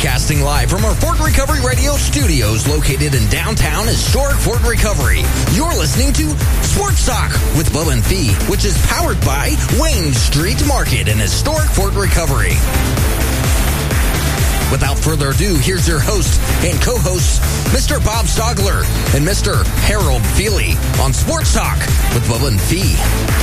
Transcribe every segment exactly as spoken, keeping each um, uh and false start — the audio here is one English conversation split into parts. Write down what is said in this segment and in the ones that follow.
Broadcasting live from our Fort Recovery Radio studios located in downtown historic Fort Recovery. You're listening to Sports Talk with Bubba and Fee, which is powered by Wayne Street Market in historic Fort Recovery. Without further ado, here's your host and co-hosts, Mister Bob Stogler and Mister Harold Feely on Sports Talk with Bubba and Fee.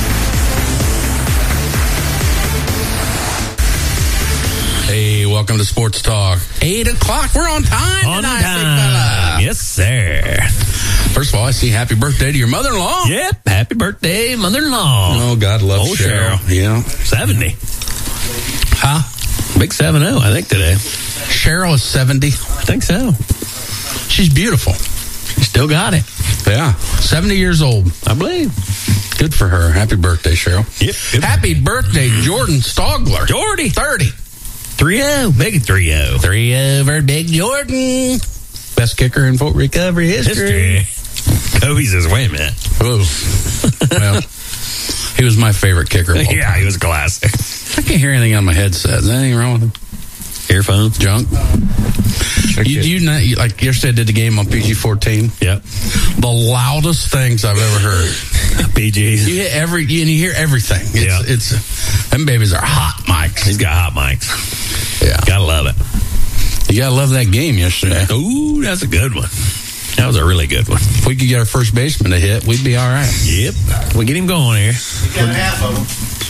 Hey, welcome to Sports Talk. Eight o'clock. We're on time on tonight, time. big fella. Yes, sir. First of all, I see happy birthday to your mother-in-law. Yep. Happy birthday, mother-in-law. Oh, God loves oh, Cheryl. Cheryl. Yeah. seventy. Huh? Big seven oh, I think, today. Cheryl is seventy. I think so. She's beautiful. She still got it. Yeah. seventy years old. I believe. Good for her. Happy birthday, Cheryl. Yep. Good. Happy birthday, Jordan Stogler. Jordy. thirty. three oh. Big three oh. three oh for Big Jordan. Best kicker in Fort Recovery history. history. Kobe's his way, man. Oh. Well, he was my favorite kicker. Yeah, he was classic. I can't hear anything on my headset. Is there anything wrong with him? Earphones? Junk? You, you, not, you like yesterday did the game on P G fourteen? Yep. The loudest things I've ever heard. P Gs. You hit every, you, and you hear everything. It's, Yeah. it's, them babies are hot mics. He's got hot mics. Yeah. Gotta love it. You gotta love that game yesterday. Ooh, that's a good one. That was a really good one. If we could get our first baseman to hit, we'd be all right. Yep. We get him going here. We got half of them.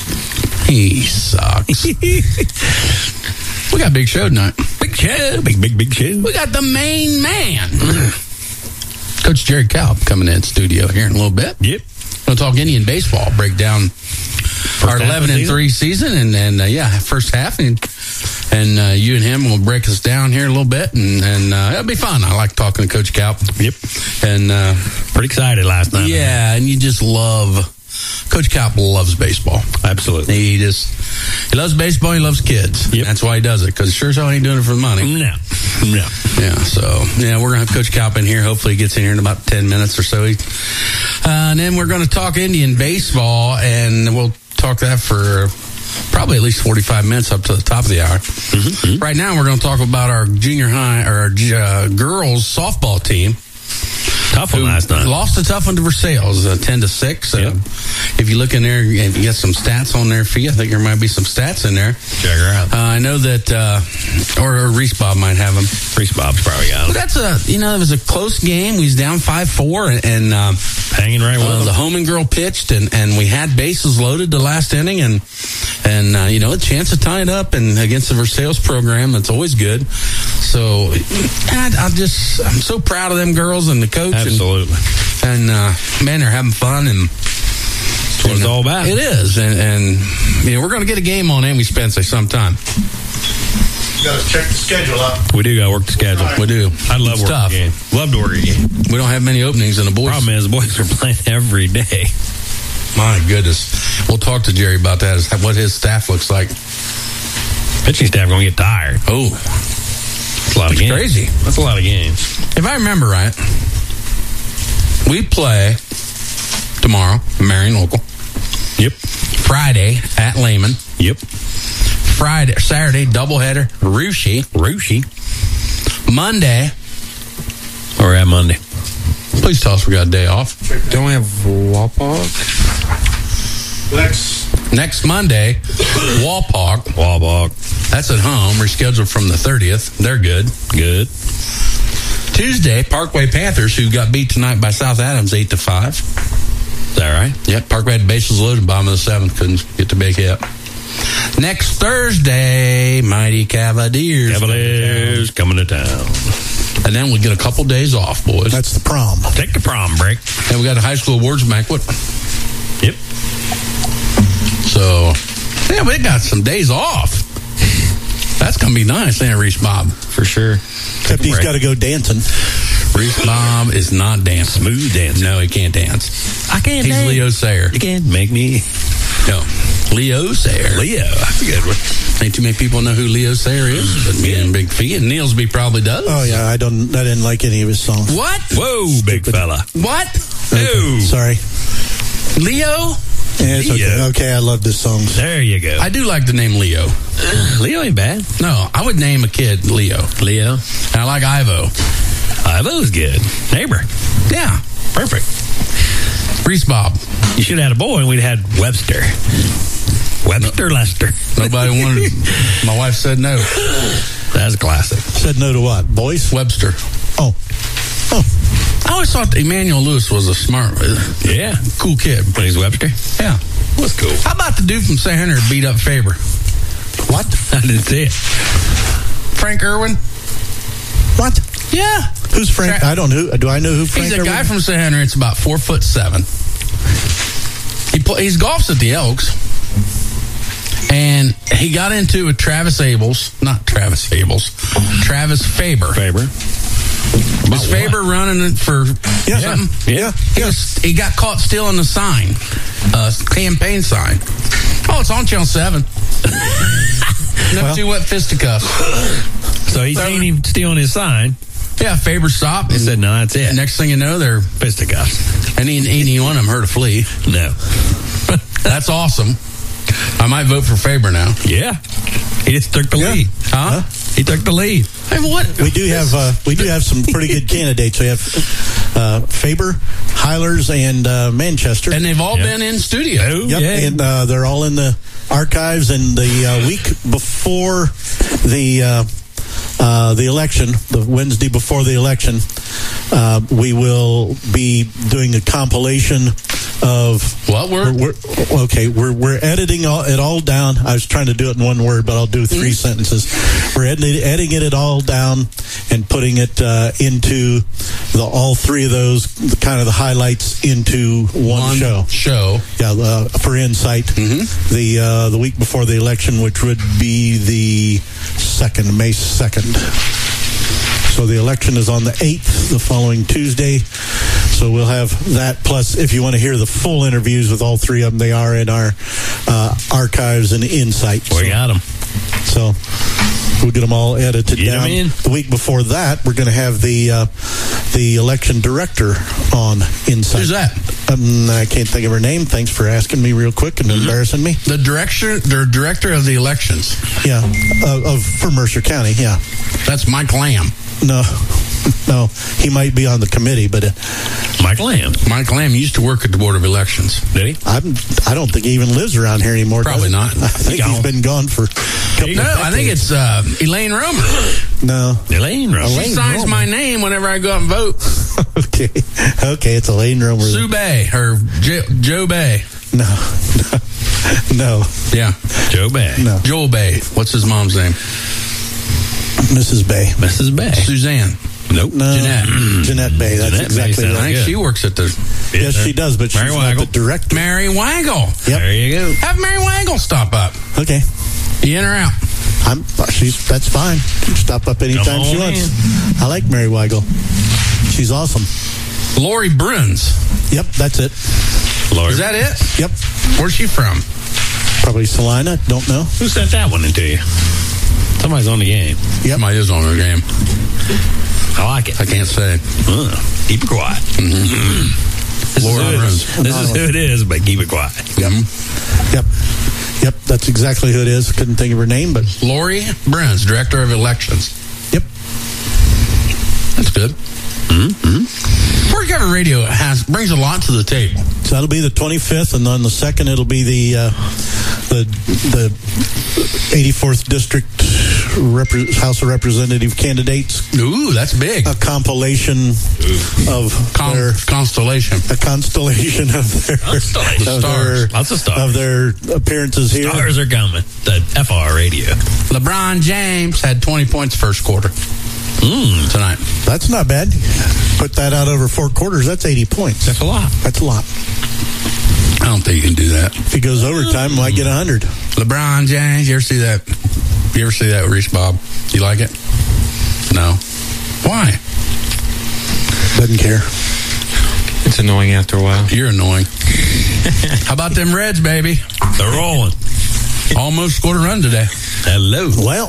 He sucks. We got a big show tonight. Big show. Big, big, big show. We got the main man. Coach Jerry Kalb coming in studio here in a little bit. Yep. We'll talk Indian baseball, break down our eleven and three season, and and uh, yeah, first half, and and uh, you and him will break us down here a little bit, and and uh, it'll be fun. I like talking to Coach Kalb. Yep. And uh, pretty excited last night. Yeah, and you just love. Coach Kalb loves baseball. Absolutely. He just he loves baseball. He loves kids. Yep. That's why he does it. Because sure as hell ain't doing it for the money. No. No. Yeah. So yeah, we're gonna have Coach Kalb in here. Hopefully, he gets in here in about ten minutes or so. He, uh, and then we're gonna talk Indian baseball, and we'll talk that for probably at least forty-five minutes up to the top of the hour. Mm-hmm. Right now, we're gonna talk about our junior high or our uh, girls softball team. Tough one last night. Lost a tough one to Versailles, uh, ten to six. Yep. Uh, if you look in there, if you get some stats on there for you, I think there might be some stats in there. Check her out. Uh, I know that, uh, or, or Reese Bob might have them. Reese Bob's probably got But him. that's a, you know, it was a close game. We was down five four, and, and uh, Hanging right with uh, him. the Homan girl pitched, and, and we had bases loaded the last inning, and and uh, you know, a chance to tie it up, and against the Versailles program, that's always good. So I, I just, I'm so proud of them girls and the coach. Absolutely. And, and uh, man, they're having fun, and That's what it's all about. it is, and, and you know, we're going to get a game on Amy Spencer sometime. You got to check the schedule out. We do got to work the schedule. We do. I love It's working tough. the game. Love to work a game. We don't have many openings in the boys. Problem is, the boys are playing every day. My goodness. We'll talk to Jerry about that, is what his staff looks like. Pitching staff going to get tired. Oh, That's a lot of it's games. crazy. That's a lot of games. If I remember right, we play tomorrow, Marion Local. Yep. Friday at Lehman. Yep. Friday, Saturday, doubleheader, Russia. Russia. Monday. Or at Monday. Please tell us we got a day off. Don't we have Wapak? Next. Next Monday, Walpock. Wapak. That's at home. Rescheduled from the thirtieth. They're good. Good. Tuesday, Parkway Panthers, who got beat tonight by South Adams eight to five. Is that right? Yep, Parkway had bases loaded, bottom of the seventh, couldn't get the big hit. Next Thursday, Mighty Cavaliers. Cavaliers coming to town. And then we get a couple days off, boys. That's the prom. Take the prom break. And we got a high school awards banquet. Yep. So, yeah, we got some days off. That's going to be nice, ain't it, Reese Bob? For sure. Except he's got to go dancing. Reese Bob is not dancing. Smooth dancing. No, he can't dance. I can't He's dance. Leo Sayer. You can't make me. No, Leo Sayer. Leo. That's a good one. Ain't too many people know who Leo Sayer is, but me and Big Fee and Nielsby probably does. Oh yeah, I don't. I didn't like any of his songs. What? Whoa, big fella. What? Oh. Sorry. Leo? Yeah, it's okay. Leo. Okay, I love this song. There you go. I do like the name Leo. Leo ain't bad. No, I would name a kid Leo. Leo. And I like Ivo. Ivo's good. Neighbor. Yeah. Perfect. Reese Bob. You should have had a boy and we'd have had Webster. Webster Lester. Nobody wanted. My wife said no. That's classic. Said no to what? Boys? Webster. Oh. Oh. I always thought Emmanuel Lewis was a smart, Yeah. cool kid. But he's Webster. Yeah. What's cool? How about the dude from Saint Henry beat up Faber? What? I didn't see it. Frank Irwin? What? Yeah. Who's Frank? I don't know. Do I know who Frank He's a Irwin guy is? from Saint Henry. It's about four foot seven. He play, he's golfs at the Elks. And he got into with Travis Abels, not Travis Abels, Travis Faber. Faber. Was Faber running it for Yeah. something? Yeah. He, was, he got caught stealing the sign, uh, campaign sign. Oh, it's on Channel seven. No Well. two wet fisticuffs. So he's seen him stealing his sign. Yeah, Faber stopped. He said, no, that's it. Next thing you know, they're Fisticuffs. and he, he, one of them heard a flea. No. That's awesome. I might vote for Faber now. Yeah. He just took the Yeah. lead. Huh? He took the lead. Hey, what? We do have uh, we do have some pretty good candidates. We have uh, Faber, Hylers, and uh, Manchester. And they've all Yep. been in studio. Oh, Yep, yeah. and uh, they're all in the archives. And the uh, week before the uh, uh, the election, the Wednesday before the election, uh, we will be doing a compilation of What word? We're, we're, okay, we're we're editing all, it all down. I was trying to do it in one word, but I'll do three sentences. We're editing, editing it all down and putting it uh, into the all three of those, the, kind of the highlights into one, One show. Show. Yeah, uh, for Insight, the uh, the week before the election, which would be the second, May second. So the election is on the eighth, the following Tuesday. So we'll have that. Plus, if you want to hear the full interviews with all three of them, they are in our uh, archives and Insight. We So, got him. so we'll get them all edited Get 'em down. in. The week before that, we're going to have the uh, the election director on Insight. Who's that? Um, I can't think of her name. Thanks for asking me real quick and embarrassing me. The director, the director of the elections. Yeah, uh, of for Mercer County. Yeah, That's Mike Lamb. no, no, he might be on the committee, but uh, Mike Lamb. Mike Lamb used to work at the Board of Elections. Did he? I'm, I don't think he even lives around here anymore. does Probably he? not. I think he's Gone. been gone for. A couple No, of I think decades. it's uh, Elaine Romer. no. Elaine Rose. She Elaine signs Romer. my name whenever I go out and vote. okay, okay, it's Elaine Romer. Sue Bay or Jo- Joe Bay. No, no, Yeah, Joe Bay. no, Joel Bay. What's his mom's name? Missus Bay. Missus Bay. Suzanne. Nope. No, Jeanette. Jeanette Bay. That's Jeanette Bay exactly sounds I right. think good. she works at the Yes, she does, but she's Mary not Waggle. the director. Mary Waggle. Yep. There you go. Have Mary Waggle stop up. Okay, You in or out? I'm. She's. That's fine. Stop up anytime Come she on wants. I like Mary Weigel. She's awesome. Lori Bruns. Yep, that's it. Lord. Is that it? Yep, Where's she from? probably Salina. Don't know. Who sent that one into you? Somebody's on the game. Yep. Somebody is on her game. I like it. I can't say. Uh, keep it quiet. This, Lord is who, it Bruns. is. this is who it is, but keep it quiet. Yep. Yep. Yep. That's exactly who it is. Couldn't think of her name, but Lori Bruns, Director of Elections. yep. That's good. Mm-hmm. Fort Cover Radio has brings a lot to the table. So that'll be the twenty-fifth, and on the second, it'll be the uh, the the eighty-fourth District Repre- House of Representative candidates. Ooh, that's big. A compilation of Con- their constellation. a constellation of their Constellation. of Stars. their, Lots of stars. of their appearances here. Stars are coming. The F R radio. LeBron James had twenty points first quarter Mm, tonight. That's not bad. Put that out over four quarters. That's eighty points. that's a lot. That's a lot. I don't think you can do that. If he goes overtime, might get a hundred. LeBron James, you ever see that? You ever see that with Reese Bob? You like it? No. Why? Doesn't care. It's annoying after a while. You're annoying. How about them Reds, baby? They're rolling. Almost scored a run today. Hello. Well,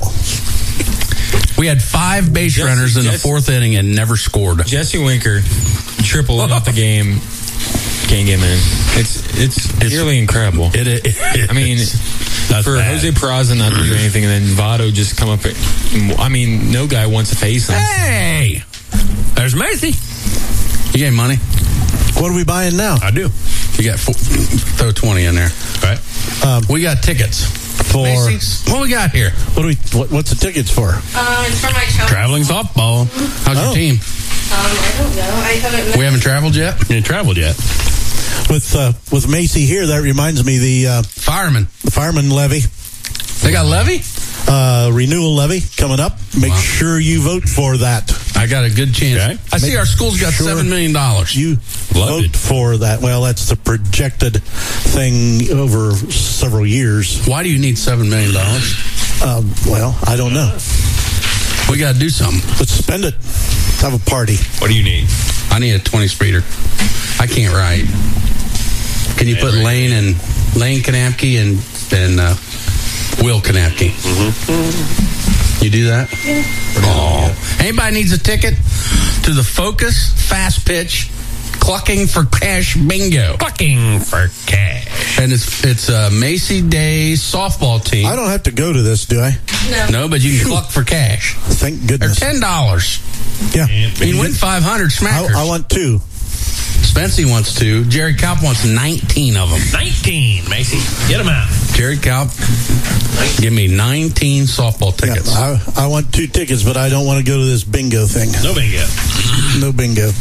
We had five base Jesse- runners in the Jesse- fourth inning and never scored. Jesse Winker tripled out the game. can't get him in. It's it's, it's really incredible. It, it, it I mean, That's for bad. Jose Peraza not to do anything, and then Votto just come up. At, I mean, no guy wants to face him. Hey, there's Macy. You got money? What are we buying now? I do. You got four, throw twenty in there. Right. Um, We got tickets. for Macy's. What we got here? what do we? What, what's the tickets for? Uh, it's for my child. Traveling softball. How's Oh. your team? Um, I don't know. I haven't. We haven't traveled yet? You ain't traveled yet. With uh, with Macy here, that reminds me the uh, Firemen. the fireman levy, They got levy? uh, renewal levy coming up. Make Wow. sure you vote for that. I got a good chance. Okay. I see Make our school's got sure seven million dollars. You Love vote it. for that. Well, that's the projected thing over several years. Why do you need seven million dollars? Um, well, I don't know. We got to do something. Let's spend it. Let's have a party. What do you need? I need a twenty speeder. I can't write. Can you put Lane and Lane Kanapke and and uh, Will Kanapke? Mm-hmm. You do that? Yeah. Oh. Anybody needs a ticket to the Focus Fast Pitch Clucking for Cash Bingo? Clucking for cash. And it's it's a Macy Day softball team. I don't have to go to this, do I? No. No, but you can cluck for cash. Thank They're goodness. ten dollars. Yeah. You can win five hundred I, smackers. I want two. Spency wants two. Jerry Kalp wants nineteen of them. nineteen, Macy. Get them out. Jerry Kalp, give me nineteen softball Yeah, tickets. I, I want two tickets, but I don't want to go to this bingo thing. No bingo. No bingo.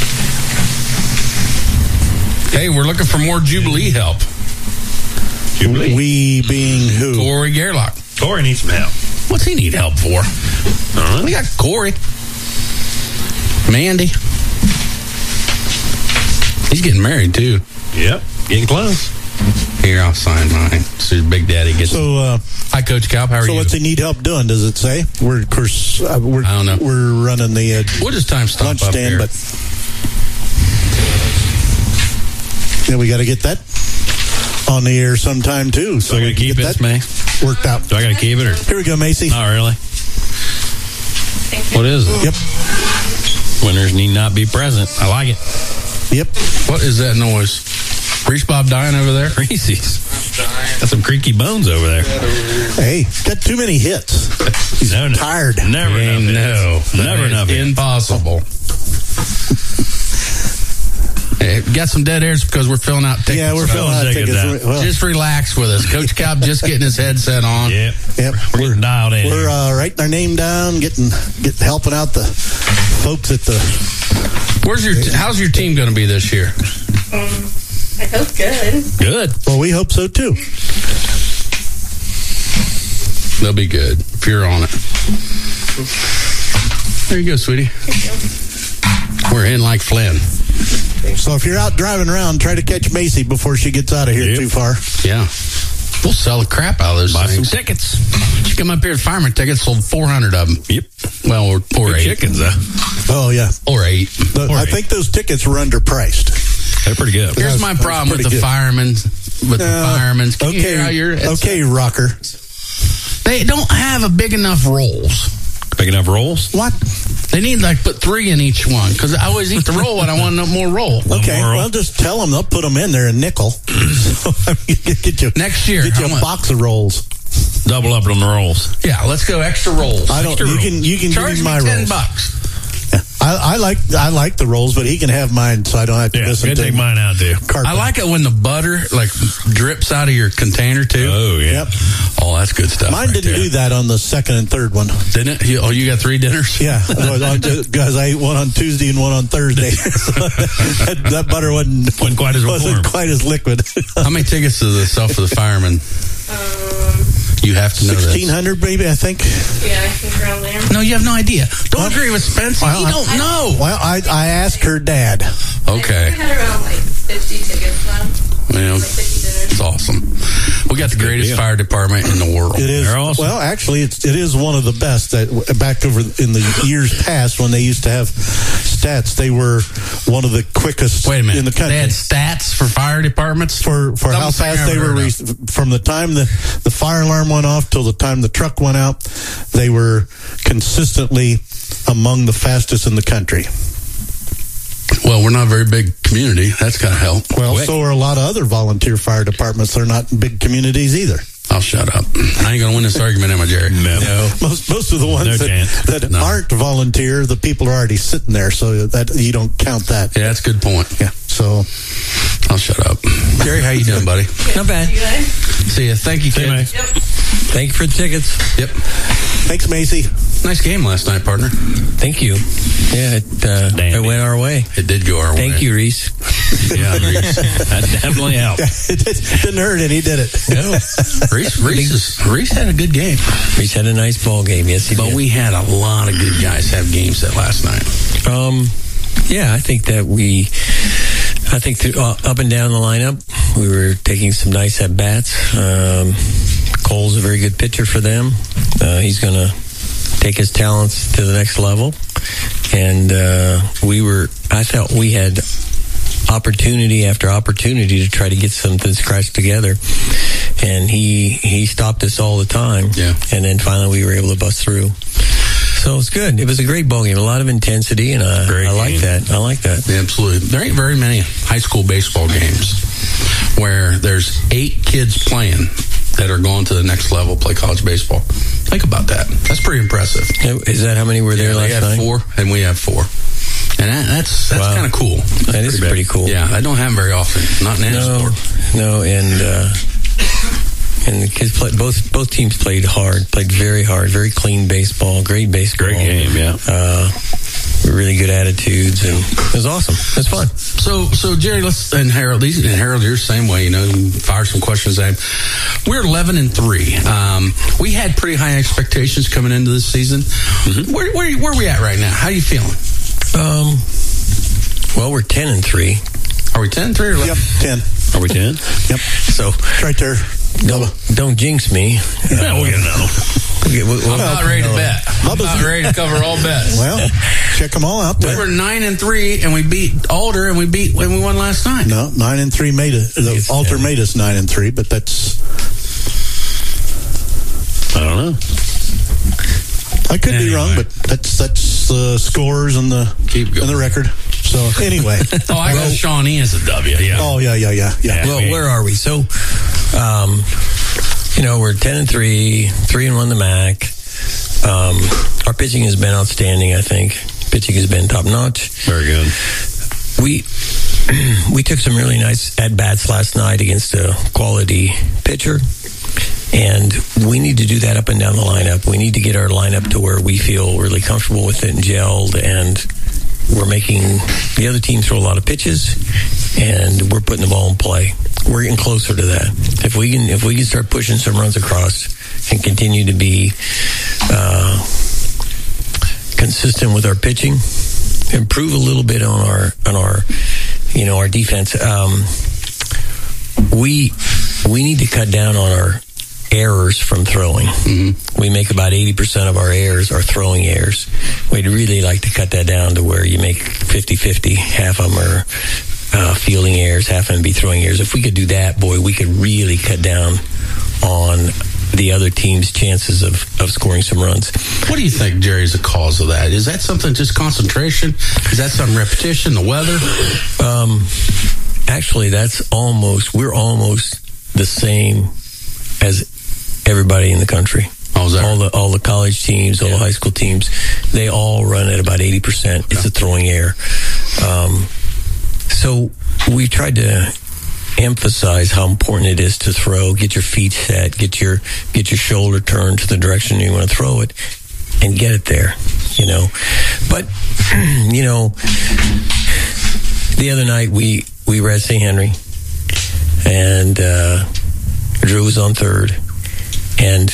Hey, we're looking for more Jubilee help. Jubilee. We being who? Corey Gerlach. Corey needs some help. What's he need help for? All right. We got Corey. Mandy. He's getting married, too. Yep. Getting close. Here, I'll sign mine. So Big Daddy gets... So, uh, Hi, Coach Kalp. How are so you? what's he need help doing? Does it say? We're of course uh, we're I don't know. we're running the uh, What does time stop lunch up stand, here? but yeah, we got to get that on the air sometime too. So So I we gotta can keep get it, that May? worked out. Do I got to keep it or? Here we go, Macy. Not really. Thank you. What is it? Yep, Winners need not be present. I like it. yep. What is that noise? Reese Bob dying over there? Reese's. Got some creaky bones over there. Hey, got too many hits. He's No, no. tired. Never Ain't enough. no. Never That is enough. Impossible. Hey, got some dead airs because we're filling out tickets. Yeah, we're filling out tickets tickets. out. Well, Just relax with us. Coach Kalp just getting his headset on. Yep. yep. We're getting dialed in. We're uh, writing our name down, getting get helping out the folks at the. Where's your? How's your team going to be this year? Um, I hope good. Good. Well, we hope so too. They'll be good if you're on it. There you go, sweetie. We're in like Flynn. So if you're out driving around, try to catch Macy before she gets out of here Yep. too far. Yeah. We'll sell the crap out of those Buy some things. tickets. She come up here at Fireman Tickets, sold four hundred of them. Yep. Well, or, or Good eight. chickens, though. Oh yeah, Or eight. The- Or I eight. think those tickets were underpriced. They're pretty good. Here's That's- my that's problem with pretty the good. firemen. With the Uh, firemen. Can you okay, hear how you're- it's- okay, rocker. They don't have a big enough rolls. Big enough rolls? What? They need like put three in each one because I always eat the roll and I want no more roll. Okay, more roll. well, just tell them they'll put them in there a nickel. So, I mean, get you Next year, Get you how a much? box of rolls. Double up on the rolls. Yeah, let's go extra rolls. I don't. Extra You can. You can Charge give me me my ten rolls. bucks. I, I like. I like the rolls, but he can have mine, so I don't have to Yeah, listen good to take him. mine out, too. Carpet. I like it when the butter like drips out of your container too. Oh, yeah. Yep. Oh, that's good stuff. Mine right didn't there. do that on the second and third one. Didn't it? You, oh, you got three dinners? Yeah, because I ate one on Tuesday and one on Thursday. that, that butter wasn't Wasn't quite as wasn't warm. quite as liquid. How many tickets to the Self for the Firemen? Um, You have to know this. Sixteen hundred, maybe I think. yeah, I think around there. No, you have no idea. Don't Huh? agree with Spencer. Well, you I- don't know. Well, I I asked her dad. Okay. I think I had around like fifty tickets left. Yeah, Like fifty dinners. it's awesome. We got the greatest deal. fire department in the world. It is They're awesome. well, actually, it's it is one of the best. That back over in the years past when they used to have stats, they were one of the quickest Wait a minute. in the country. They had stats for fire departments for for how Dumbest thing fast I they ever were heard re- of. from the time the the fire alarm went off till the time the truck went out. They were consistently among the fastest in the country. Well, we're not a very big community. That's got to help. Well, Quick. so are a lot of other volunteer fire departments. They're not in big communities either. I'll shut up. I ain't going to win this argument, am I, Jerry? No. No. Most most of the ones No that, chance. that No. aren't volunteer, the people are already sitting there, so that you don't count that. Yeah, that's a good point. Yeah. So I'll shut up. Jerry, how you doing, buddy? Not bad. You guys? See ya. Thank you, kid. Mike. Yep. Thank you for the tickets. Yep. thanks, Macy. Nice game last night, partner. Thank you. Yeah, it, uh, Damn it went our way. It did go our way. Thank you, Reese. Yeah, Reese. That definitely helped. it didn't hurt any, did it? No, Reese, Reese, is, Reese had a good game. Reese had a nice ball game. Yes, he But did. we had a lot of good guys have games that last night. Um, yeah, I think that we, I think through, uh, up and down the lineup, we were taking some nice at bats. Um, Cole's a very good pitcher for them. Uh, he's going to take his talents to the next level. And uh, we were, I felt we had opportunity after opportunity to try to get something scratched together. And he he stopped us all the time. Yeah. And then finally we were able to bust through. So it's good. It was a great ball game. A lot of intensity, and uh, Great I like game. that. I like that. Yeah, absolutely. There ain't very many high school baseball games where there's eight kids playing that are going to the next level, play college baseball. Think about that. That's pretty impressive. Is that how many were there Yeah, last they had night? four, and we have four. And that, that's that's Wow. kind of cool. That is big. pretty cool. Yeah, I don't have them very often. Not in No, sport. no, and uh, and the kids played. Both both teams played hard, played very hard, very clean baseball, great baseball, Great game, yeah. Uh, really good attitudes, and it was awesome. It was fun. So, so Jerry, let's and Harold. These and Harold, you're the same way. You know, you fire some questions at him. We're eleven and three. Um, we had pretty high expectations coming into this season. Mm-hmm. Where, where, where are we at right now? How are you feeling? Um, well, we're ten and three. Are we ten and three or eleven? Yep, ten. Are we ten? Yep, So it's right there. don't don't jinx me. Yeah, we're gonna know. Okay, we'll, we'll, I'm about ready to bet. I'm about ready to cover all bets. Well, check them all out We there. were nine and three, and we beat Alder, and we beat when we won last night. No, nine and three made it. The It's Alter ten. made us nine and three, but that's I don't know. I could be Anyway. wrong, but that's that's the scores and the Keep going. and the record. So anyway, Oh, I got Shawnee as a W. Yeah. oh yeah, yeah, yeah, yeah. well, where are we? So, um, you know, we're ten and three, three and one the M A C. Um, our pitching has been outstanding. I think pitching has been top notch. Very good. We we took some really nice at bats last night against a quality pitcher, and we need to do that up and down the lineup. We need to get our lineup to where we feel really comfortable with it and gelled, and we're making the other team throw a lot of pitches, and we're putting the ball in play. We're getting closer to that. If we can, if we can start pushing some runs across and continue to be uh, consistent with our pitching, improve a little bit on our on our you know our defense. Um, we we need to cut down on our errors from throwing. Mm-hmm. We make about eighty percent of our errors are throwing errors. We'd really like to cut that down to where you make fifty-fifty. Half of them are uh, fielding errors, half of them be throwing errors. If we could do that, boy, we could really cut down on the other team's chances of, of scoring some runs. What do you think, Jerry, is the cause of that? Is that something just concentration? Is that some repetition, the weather? Um, actually, that's almost, we're almost the same as everybody in the country. Oh, is that all right? the all the college teams, all Yeah. the high school teams, they all run at about eighty percent. It's a throwing error. Um, so we tried to emphasize how important it is to throw, get your feet set, get your get your shoulder turned to the direction you want to throw it, and get it there. You know, but you know, the other night we we were at Saint Henry, and uh, Drew was on third, and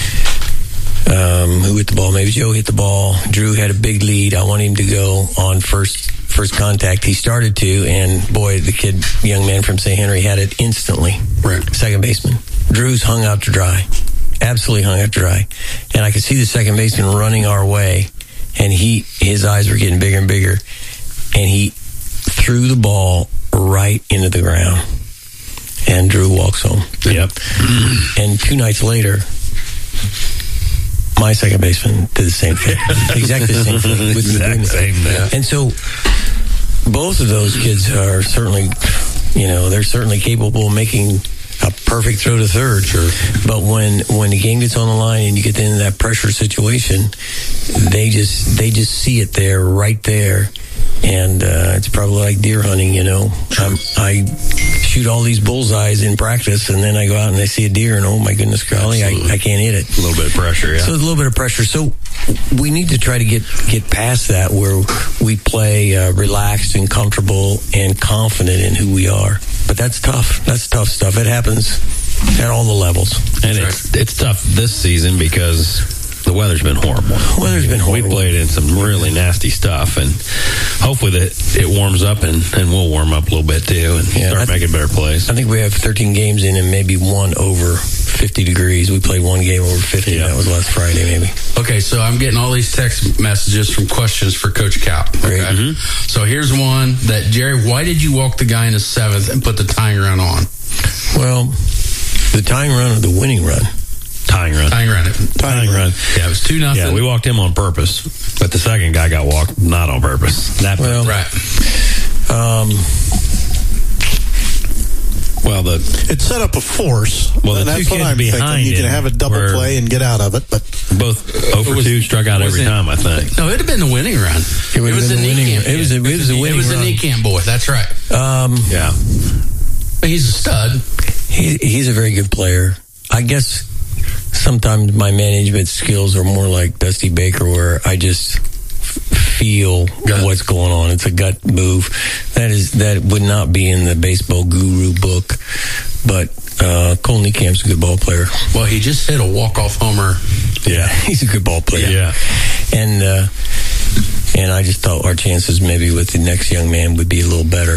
um, who hit the ball? Maybe Joe hit the ball. Drew had a big lead. I wanted him to go on first first contact. He started to, and boy, the kid, young man from Saint Henry, had it instantly. Right. Second baseman. Drew's hung out to dry. Absolutely hung out to dry. And I could see the second baseman running our way, and he his eyes were getting bigger and bigger, and he threw the ball right into the ground. And Drew walks home. Yep. And two nights later, my second baseman did the same thing. Exactly the same thing. With Exact same thing. And so both of those kids are certainly, you know, they're certainly capable of making a perfect throw to third. Sure. But when when the game gets on the line and you get into that pressure situation, they just they just see it there, right there. And uh, it's probably like deer hunting, you know. Um, I shoot all these bullseyes in practice, and then I go out and I see a deer, and oh my goodness, golly, I, I can't hit it. A little bit of pressure, yeah. So it's a little bit of pressure. So we need to try to get, get past that, where we play uh, relaxed and comfortable and confident in who we are. But that's tough. That's tough stuff. It happens at all the levels. And it's, it's tough this season because the weather's been horrible. Weather's been horrible. We played in some really nasty stuff, and hopefully that it warms up, and, and we'll warm up a little bit too, and Yeah, start I- making better plays. I think we have thirteen games in and maybe one over fifty degrees. We played one game over fifty. Yeah. That was last Friday, maybe. Okay, so I'm getting all these text messages from questions for Coach Cap. Okay, Great. so here's one that Jerry, why did you walk the guy in the seventh and put the tying run on? Well, the tying run or the winning run? Tying run. Tying run. Tying run. Yeah, it was two nothing. Yeah, we walked him on purpose, but the second guy got walked not on purpose. That Well, right. Um, well, the It set up a force. Well, the and two that's what kids I'm thinking. behind You can him have a double were- play and get out of it, but both oh for two struck out every was it- time, I think. No, it'd have been the winning run. It would have was been the the winning- Niekamp it was a- kid. it was a winning It was run. the Niekamp boy. That's right. um, Yeah. But he's a stud. he, he's a very good player. I guess sometimes my management skills are more like Dusty Baker, where I just f- feel Gut. what's going on. It's a gut move. That is that would not be in the baseball guru book, but uh, Cole Niekamp's a good ball player. Well, he just hit a walk-off homer. Yeah. He's a good ball player. Yeah. And uh, and I just thought our chances maybe with the next young man would be a little better.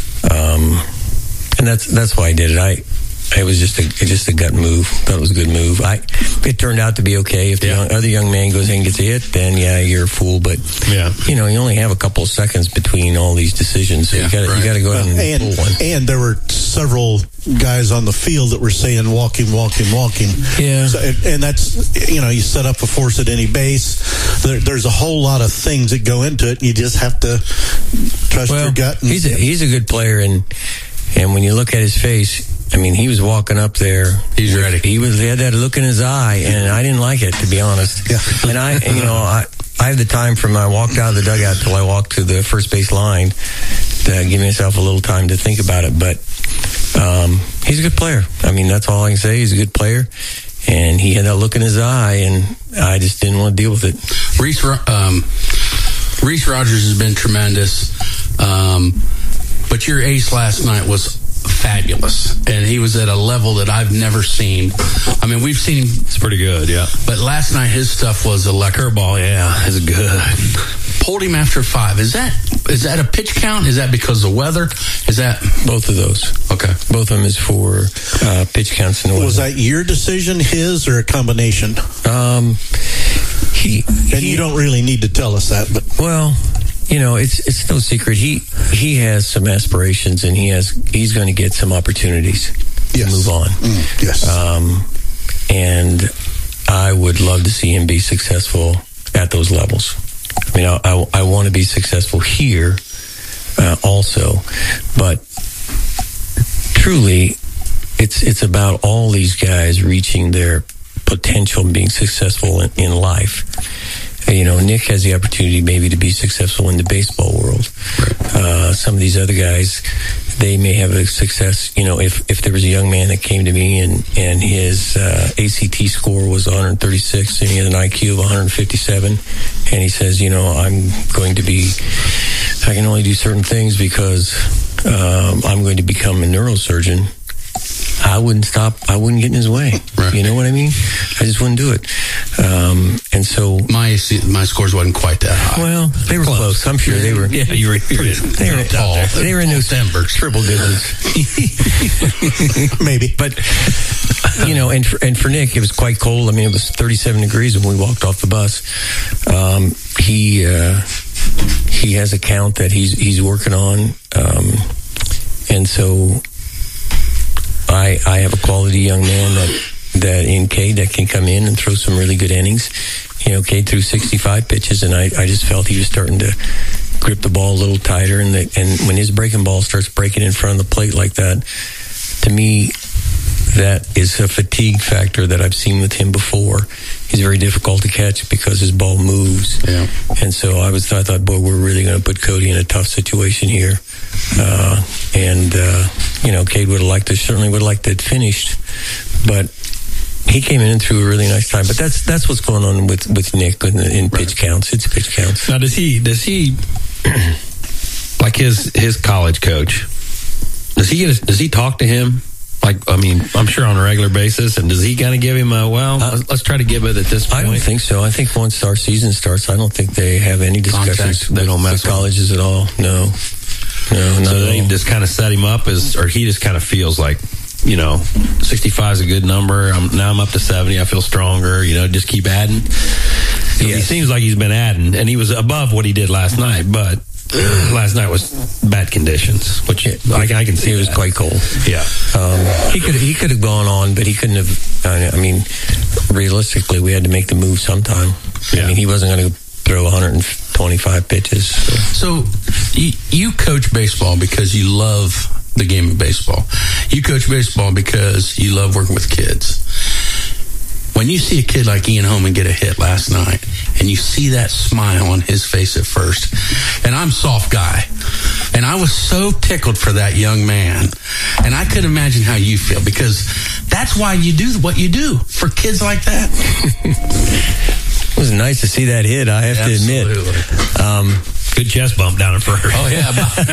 Um, and that's that's why I did it. I it was just a just a gut move. Thought it was a good move. I it turned out to be okay. If the Yeah. young, other young man goes in and gets a hit, then yeah, you're a fool. But Yeah. you know, you only have a couple of seconds between all these decisions, so Yeah, you got right. you got to go ahead and, and pull one. and there were several guys on the field that were saying walk him, walk him, walk him. Yeah. So, and that's, you know, you set up a force at any base. There, there's a whole lot of things that go into it. And you just have to trust Well, your gut. And, he's a, he's a good player, and and when you look at his face, I mean, he was walking up there. He's with- ready. He was he had that look in his eye, and I didn't like it, to be honest. Yeah. And I, you know, I I had the time from I walked out of the dugout till I walked to the first base line to give myself a little time to think about it. But um, he's a good player. I mean, that's all I can say. He's a good player, and he had that look in his eye, and I just didn't want to deal with it. Reese, Ro- um, Reese Rogers has been tremendous, um, but your ace last night was fabulous, and he was at a level that I've never seen. I mean, we've seen him, It's pretty good, yeah. but last night his stuff was electric. Curveball, yeah, is good. Pulled him after five. Is that is that a pitch count? Is that because of the weather? Is that Both of those. okay? Both of them is for uh, pitch counts and was that your decision, his, or a combination? Um, he, And he you don't really need to tell us that, but well, you know, it's it's no secret. He he has some aspirations, and he has he's going to get some opportunities yes. to move on. Mm, yes. Um, and I would love to see him be successful at those levels. I mean, I I, I want to be successful here uh, also, but truly, it's it's about all these guys reaching their potential and being successful in, in life. You know, Nick has the opportunity maybe to be successful in the baseball world. Uh, some of these other guys, they may have a success. You know, if, if there was a young man that came to me and, and his uh, A C T score was one thirty-six and he has an I Q of one fifty-seven, and he says, you know, I'm going to be, I can only do certain things because um, I'm going to become a neurosurgeon. I wouldn't stop. I wouldn't get in his way. Right. You know what I mean? I just wouldn't do it. Um, and so, My my scores wasn't quite that high. well, they were close. I'm sure they were. Yeah, you were They were tall. They were in those Denver. triple digits. maybe. But you know, and for, and for Nick, it was quite cold. I mean, it was thirty-seven degrees when we walked off the bus. Um, he uh, he has a count that he's he's working on, um, and so. I, I have a quality young man that, that in Cade that can come in and throw some really good innings. You know, Cade threw sixty-five pitches, and I, I just felt he was starting to grip the ball a little tighter. And the, and when his breaking ball starts breaking in front of the plate like that, to me, that is a fatigue factor that I've seen with him before. He's very difficult to catch because his ball moves. Yeah. And so I was, I thought, boy, we're really going to put Cody in a tough situation here. Uh, and, uh, you know, Cade would have liked to, certainly would have liked to have finished, but he came in and threw a really nice time. But that's, that's what's going on with, with Nick in, in pitch counts. It's pitch counts. Now, does he, does he, like his, his college coach, does he get a, does he talk to him? Like, I mean, I'm sure on a regular basis. And does he kind of give him a, well, uh, let's, let's try to give it at this point? I don't think so. I think once our season starts, I don't think they have any discussions Contact, with they don't mess the colleges at all. No. No, not so at they all. just kind of set him up as, or he just kind of feels like, you know, sixty-five is a good number. I'm, now I'm up to seventy. I feel stronger. You know, just keep adding. Yes. He seems like he's been adding, and he was above what he did last night, but last night was bad conditions, which I, I can see. It was that. quite cold. Yeah. Um, he could he could have gone on, but he couldn't have. I mean, realistically, we had to make the move sometime. Yeah. I mean, he wasn't going to throw one hundred twenty-five pitches. So. So you, you coach baseball because you love the game of baseball. You coach baseball because you love working with kids. When you see a kid like Ian Homan get a hit last night, and you see that smile on his face at first, and I'm a soft guy, and I was so tickled for that young man, and I could imagine how you feel, because that's why you do what you do, for kids like that. It was nice to see that hit, I have Absolutely. to admit. Um, Good chest bump down in first. Oh, yeah.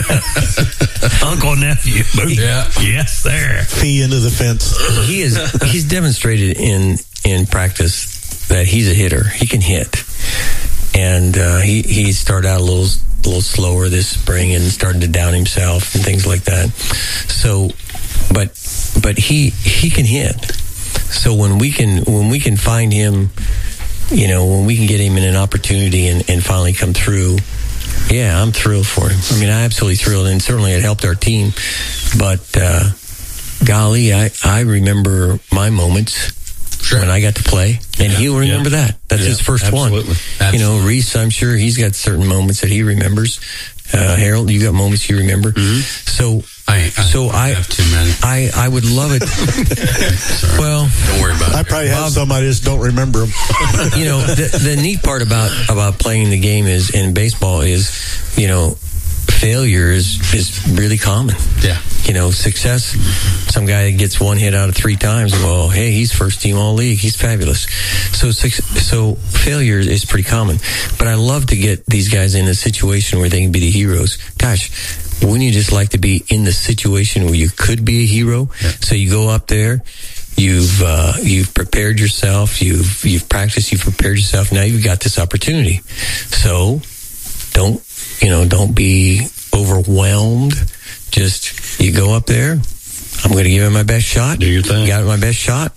Uncle and nephew. Boom. Yeah. Yes, sir. Fee into the fence. he is he's demonstrated in in practice that he's a hitter. He can hit, and uh, he he started out a little a little slower this spring and started to down himself and things like that. So, but but he he can hit. So when we can when we can find him, you know, when we can get him in an opportunity and, and finally come through. Yeah, I'm thrilled for him. I mean, I'm absolutely thrilled, and certainly it helped our team. But, uh, golly, I, I remember my moments sure. when I got to play, and yeah, he'll remember yeah. that. That's yeah, his first absolutely. one. Absolutely. You know, Reese, I'm sure he's got certain moments that he remembers. Uh, Harold, you got moments you remember. Mm-hmm. So, I, I so I have too many. I, I would love it. Well, don't worry about it. I probably have Bob, some. I just don't remember them. You know, the, the neat part about, about playing the game is in baseball is, you know, failure is, is really common. Yeah. You know, success, some guy gets one hit out of three times. Well, hey, he's first team all league. He's fabulous. So, so failure is pretty common. But I love to get these guys in a situation where they can be the heroes. Gosh, wouldn't you just like to be in the situation where you could be a hero? Yeah. So you go up there, you've uh, you've prepared yourself, you've you've practiced, you've prepared yourself. Now you've got this opportunity. So don't you know? Don't be overwhelmed. Just you go up there. I'm going to give it my best shot. Do your thing. Got it my best shot.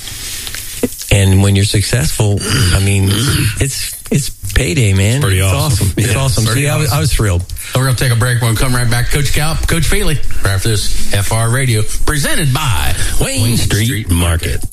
And when you're successful, I mean, it's it's payday, man. It's pretty it's awesome. awesome. It's yeah, awesome. It's See, awesome. I was, I was thrilled. So we're going to take a break. We'll come right back. Coach Cal, Coach Feely, right after this F R Radio, presented by Wayne, Wayne Street, Street Market.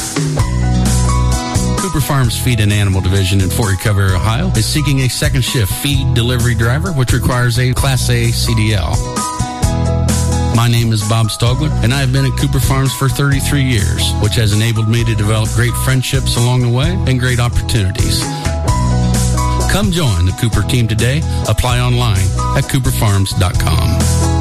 Cooper Farms Feed and Animal Division in Fort Recovery, Ohio, is seeking a second shift feed delivery driver, which requires a Class A C D L. My name is Bob Stogler, and I have been at Cooper Farms for thirty-three years, which has enabled me to develop great friendships along the way and great opportunities. Come join the Cooper team today. Apply online at cooper farms dot com.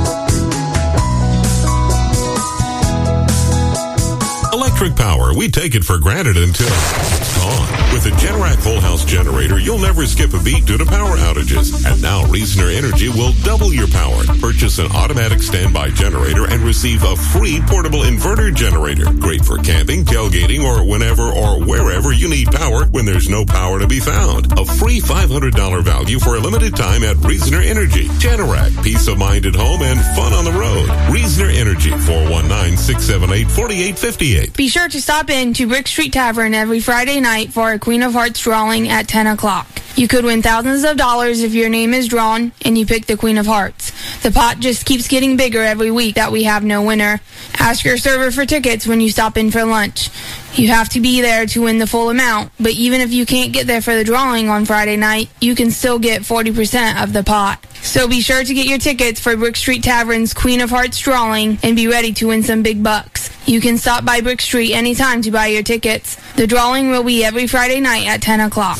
Electric power, we take it for granted until gone. With a Generac Full House generator, you'll never skip a beat due to power outages. And now Reasoner Energy will double your power. Purchase an automatic standby generator and receive a free portable inverter generator. Great for camping, tailgating, or whenever or wherever you need power when there's no power to be found. A free five hundred dollars value for a limited time at Reasoner Energy. Generac, peace of mind at home and fun on the road. Reasoner Energy, four one nine, six seven eight, four eight five eight. Be sure to stop in to Brick Street Tavern every Friday night for a Queen of Hearts drawing at ten o'clock. You could win thousands of dollars if your name is drawn and you pick the Queen of Hearts. The pot just keeps getting bigger every week that we have no winner. Ask your server for tickets when you stop in for lunch. You have to be there to win the full amount, but even if you can't get there for the drawing on Friday night, you can still get forty percent of the pot. So be sure to get your tickets for Brick Street Tavern's Queen of Hearts drawing and be ready to win some big bucks. You can stop by Brick Street anytime to buy your tickets. The drawing will be every Friday night at ten o'clock.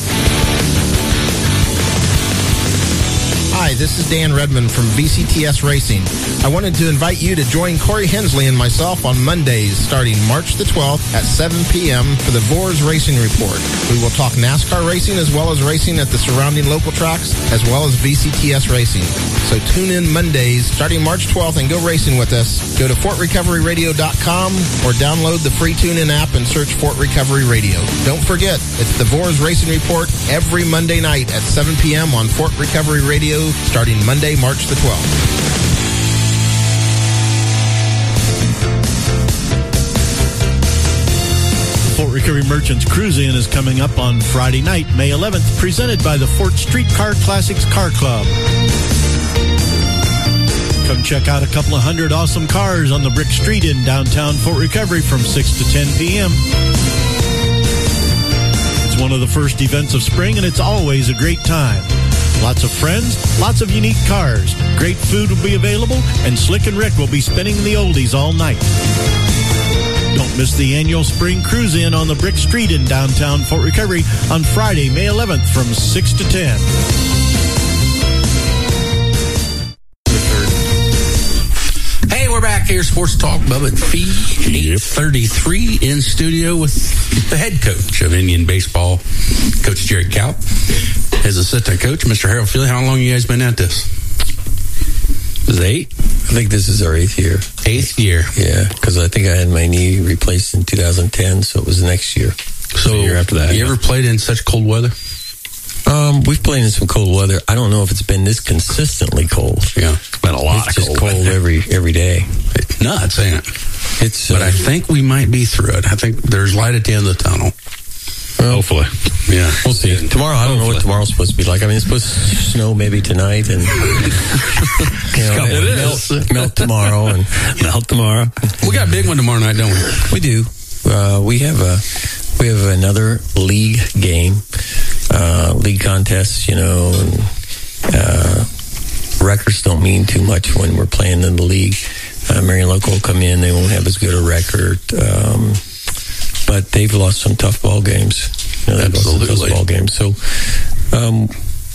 Hi, this is Dan Redmond from V C T S Racing. I wanted to invite you to join Corey Hensley and myself on Mondays starting March the twelfth at seven p.m. for the Vors Racing Report. We will talk NASCAR racing as well as racing at the surrounding local tracks as well as V C T S Racing. So tune in Mondays starting March twelfth and go racing with us. Go to fort recovery radio dot com or download the free TuneIn app and search Fort Recovery Radio. Don't forget, it's the Vors Racing Report every Monday night at seven p.m. on Fort Recovery Radio starting Monday, March the twelfth. Fort Recovery Merchants Cruise-In is coming up on Friday night, May eleventh, presented by the Fort Streetcar Classics Car Club. Come check out a couple of hundred awesome cars on the Brick Street in downtown Fort Recovery from six to ten p.m. It's one of the first events of spring, and it's always a great time. Lots of friends, lots of unique cars. Great food will be available, and Slick and Rick will be spinning the oldies all night. Don't miss the annual Spring Cruise-In on the Brick Street in downtown Fort Recovery on Friday, May eleventh from six to ten. Hey, we're back here, Sports Talk, Bubba and Fee, eight thirty-three in studio with the head coach of Indian baseball, Coach Jerry Kaup. As assistant coach, Mister Harold Feely. How long you guys been at this? Is it eight? I think this is our eighth year. Eighth year. Yeah, because I think I had my knee replaced in two thousand ten, so it was next year. So the year after that. You yeah. ever played in such cold weather? Um, we've played in some cold weather. I don't know if it's been this consistently cold. Yeah, it's been a lot it's of just cold, cold every every day. It's nuts, ain't it? It's, but uh, I think we might be through it. I think there's light at the end of the tunnel. Well, hopefully. Yeah. We'll see. Tomorrow, I don't know what tomorrow's supposed to be like. I mean, it's supposed to snow maybe tonight and you know, it melt, is. melt tomorrow and melt tomorrow. We got a big one tomorrow night, don't we? We do. Uh, we have a we have another league game, uh, league contests, you know, and uh, records don't mean too much when we're playing in the league. Uh, Marion Local will come in; they won't have as good a record. Um, But they've lost some tough ball games. You know, they've Absolutely. lost some tough ball games. So um,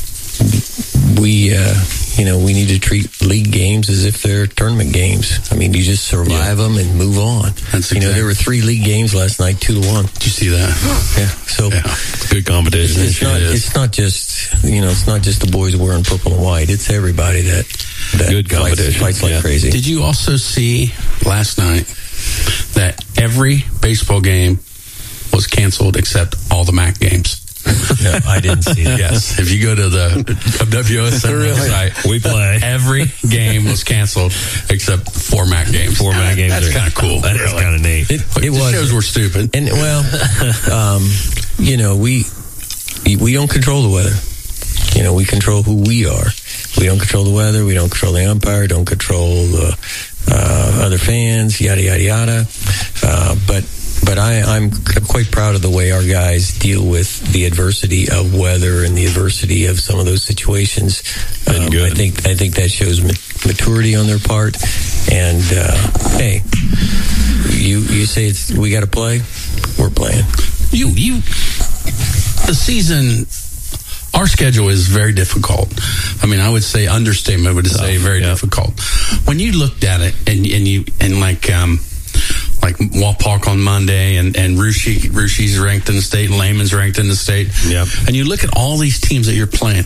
we, uh, you know, we need to treat league games as if they're tournament games. I mean, you just survive yeah. them and move on. That's you exactly. know, there were three league games last night, two to one. Did you see that? Yeah. So yeah. Good competition. It's, it's not. It it's not just you know. It's not just the boys wearing purple and white. It's everybody that that Good competition. fights, fights like yeah. crazy. Did you also see last night that every baseball game was canceled except all the M A C games? No, I didn't see that. Yes. If you go to the W S N really? website, We play. every game was canceled except four M A C games. Four M A C games. That's are- kind of cool. That is kind of neat. It, It it was. shows we're stupid. And well, um, you know, we we don't control the weather. You know, we control who we are. We don't control the weather. We don't control the umpire. Don't control the uh, other fans. Yada yada yada. Uh, but but I, I'm quite proud of the way our guys deal with the adversity of weather and the adversity of some of those situations. Been Um, good. I think I think that shows ma- maturity on their part. And uh, hey, you you say it's we got to play. We're playing. You, you, the season, our schedule is very difficult. I mean, I would say understatement would say very yeah. difficult. When you looked at it and, and you, and like, um, like Walpock on Monday and, and Rushi, Rushi's ranked in the state and Lehman's ranked in the state. Yep. And you look at all these teams that you're playing.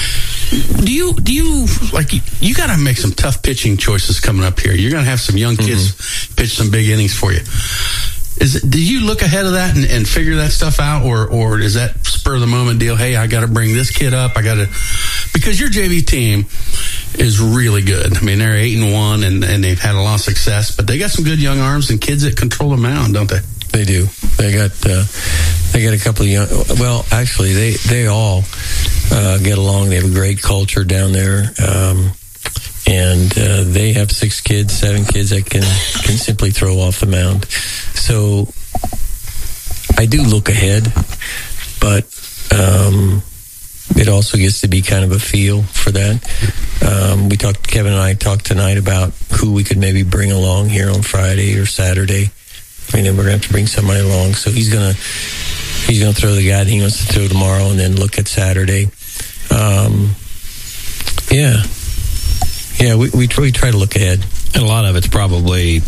Do you, do you, like, you, you got to make some tough pitching choices coming up here. You're going to have some young kids mm-hmm. pitch some big innings for you. Is it, do you look ahead of that and, and figure that stuff out, or or is that spur of the moment deal? Hey, I got to bring this kid up. I got to, because your J V team is really good. I mean, they're eight and one, and, and they've had a lot of success. But they got some good young arms and kids that control the mound, don't they? They do. They got uh, they got a couple of young. Well, actually, they they all uh, get along. They have a great culture down there. Um, And uh, they have six kids, seven kids that can can simply throw off the mound. So I do look ahead, but um, it also gets to be kind of a feel for that. Um, we talked, Kevin and I talked tonight about who we could maybe bring along here on Friday or Saturday. I mean, then we're going to have to bring somebody along. So he's going to he's going to throw the guy that he wants to throw tomorrow, and then look at Saturday. Um, yeah, yeah, we we try, we try to look ahead, and a lot of it's probably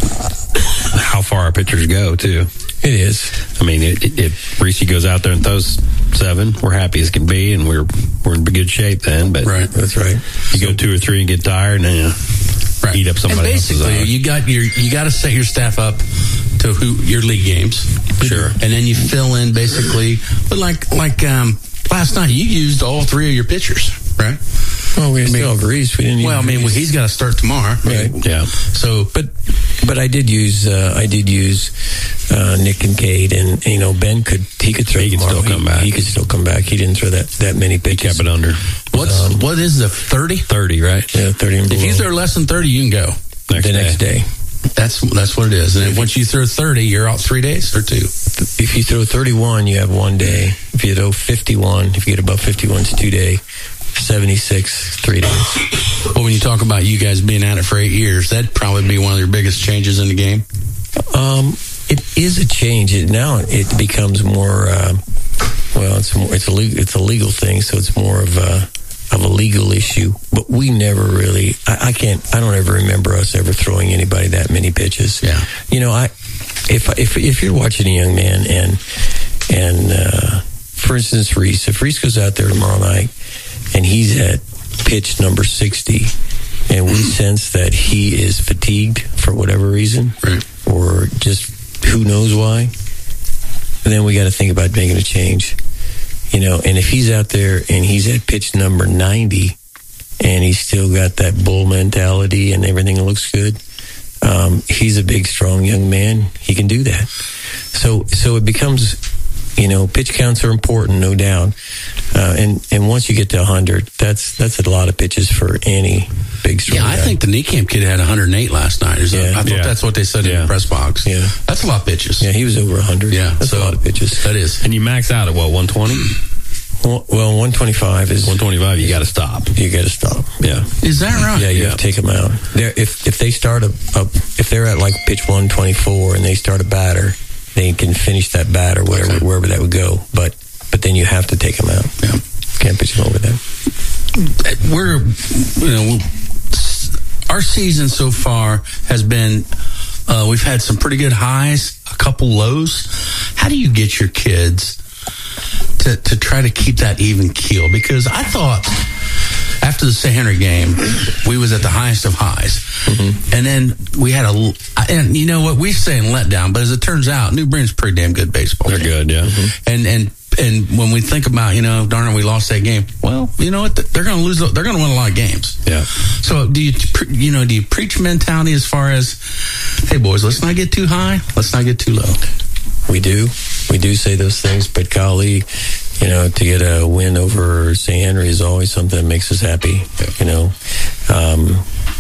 how far our pitchers go too. It is. I mean, it, it, if Reese goes out there and throws seven, we're happy as can be, and we're we're in good shape then. But right, that's right. You go two or three and get tired, and then you right. eat up somebody and basically, else's. You got your you got to set your staff up to who your league games, sure, and then you fill in basically. But like like um, last night, you used all three of your pitchers, right? Well, we I still mean, have Reese. We didn't. Well, I mean, well, he's got to start tomorrow, right? Yeah. So, but but I did use uh, I did use uh, Nick and Cade, and you know Ben could he could throw. He could tomorrow. still come he, back. He could still come back. He didn't throw that that many pitches. He kept it under. What's um, what is the thirty? Thirty, right? Yeah, thirty. And if you throw less than thirty, you can go next the day. next day. That's that's what it is. And once you throw thirty, you're out three days or two. If you throw thirty-one, you have one day. If you throw fifty-one, if you get above fifty-one, it's two day. seventy-six, three days. Well, when you talk about you guys being at it for eight years, that'd probably be one of your biggest changes in the game. Um, it is a change. It, now it becomes more. Uh, well, it's more. It's a legal. It's a legal thing, so it's more of a of a legal issue. But we never really. I, I can't. I don't ever remember us ever throwing anybody that many pitches. Yeah. You know, I if if if you're watching a young man and and uh, for instance, Reese. If Reese goes out there tomorrow night and he's at pitch number sixty, and we sense that he is fatigued for whatever reason, right. or just who knows why, then we got to think about making a change. You know, and if he's out there and he's at pitch number ninety and he's still got that bull mentality and everything looks good, um, he's a big, strong young man. He can do that. So, so it becomes, you know, pitch counts are important, no doubt. Uh, and, and once you get to one hundred, that's that's a lot of pitches for any big, strong Yeah, I guy. think the Niekamp kid had one hundred eight last night. Is Yeah. I thought Yeah. that's what they said in Yeah. the press box. Yeah. That's a lot of pitches. Yeah, he was over one hundred. Yeah, That's so a lot of pitches. That is. And you max out at what, one twenty? Well, well one twenty-five is... one twenty-five, you got to stop. You got to stop. Yeah. Is that right? Yeah, you have to take them out. They're, if if they start a, a if they're at like pitch one twenty-four and they start a batter, they can finish that batter wherever Okay. wherever that would go. But but then you have to take them out. Yeah. Can't pitch them over that. We're, you know, our season so far has been, uh, we've had some pretty good highs, a couple lows. How do you get your kids to, to try to keep that even keel? Because I thought after the Saint Henry game, we was at the highest of highs. Mm-hmm. And then we had a, and you know what, we're saying letdown, but as it turns out, New Brinn's a pretty damn good baseball They're team. good, yeah. Mm-hmm. And, and, and when we think about, you know, darn it, we lost that game. Well, you know what? They're going to lose. They're going to win a lot of games. Yeah. So do you, you know, do you preach mentality as far as, hey boys, let's not get too high, let's not get too low? We do, we do say those things. But golly, you know, to get a win over Saint Henry is always something that makes us happy. You know, um,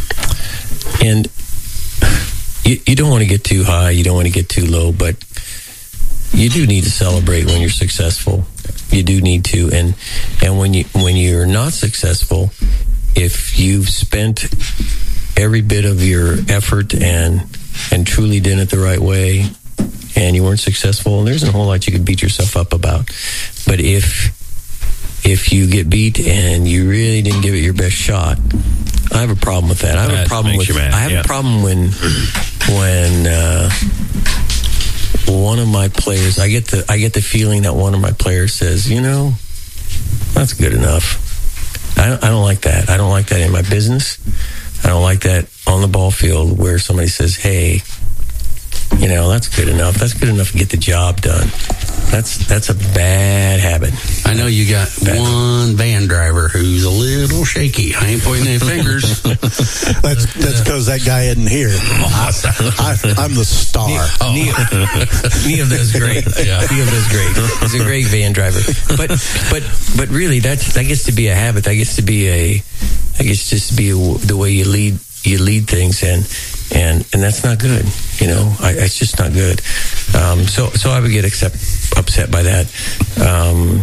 and you, you don't want to get too high, you don't want to get too low, but you do need to celebrate when you're successful. You do need to, and and when you when you're not successful, if you've spent every bit of your effort and and truly did it the right way, and you weren't successful, there's a whole lot you could beat yourself up about. But if if you get beat and you really didn't give it your best shot, I have a problem with that. I have That a problem makes with you mad, I have yeah. a problem when when. Uh, one of my players, I get the I get the feeling that one of my players says, you know, that's good enough. I don't, I don't like that. I don't like that in my business. I don't like that on the ball field where somebody says, hey, you know, that's good enough. That's good enough to get the job done. That's that's a bad habit. I know you got Bad. one van driver who's a little shaky. I ain't pointing any fingers. That's that's because that guy isn't here. I, I, I'm the star. Oh. Neil, Neil does great. Yeah. Neil does great. He's a great van driver. But but but really, that's that gets to be a habit. That gets to be a. That gets just to be a, the way you lead you lead things. And and and that's not good. You know, I, it's just not good. Um, so so I would get accept, upset by that. Um,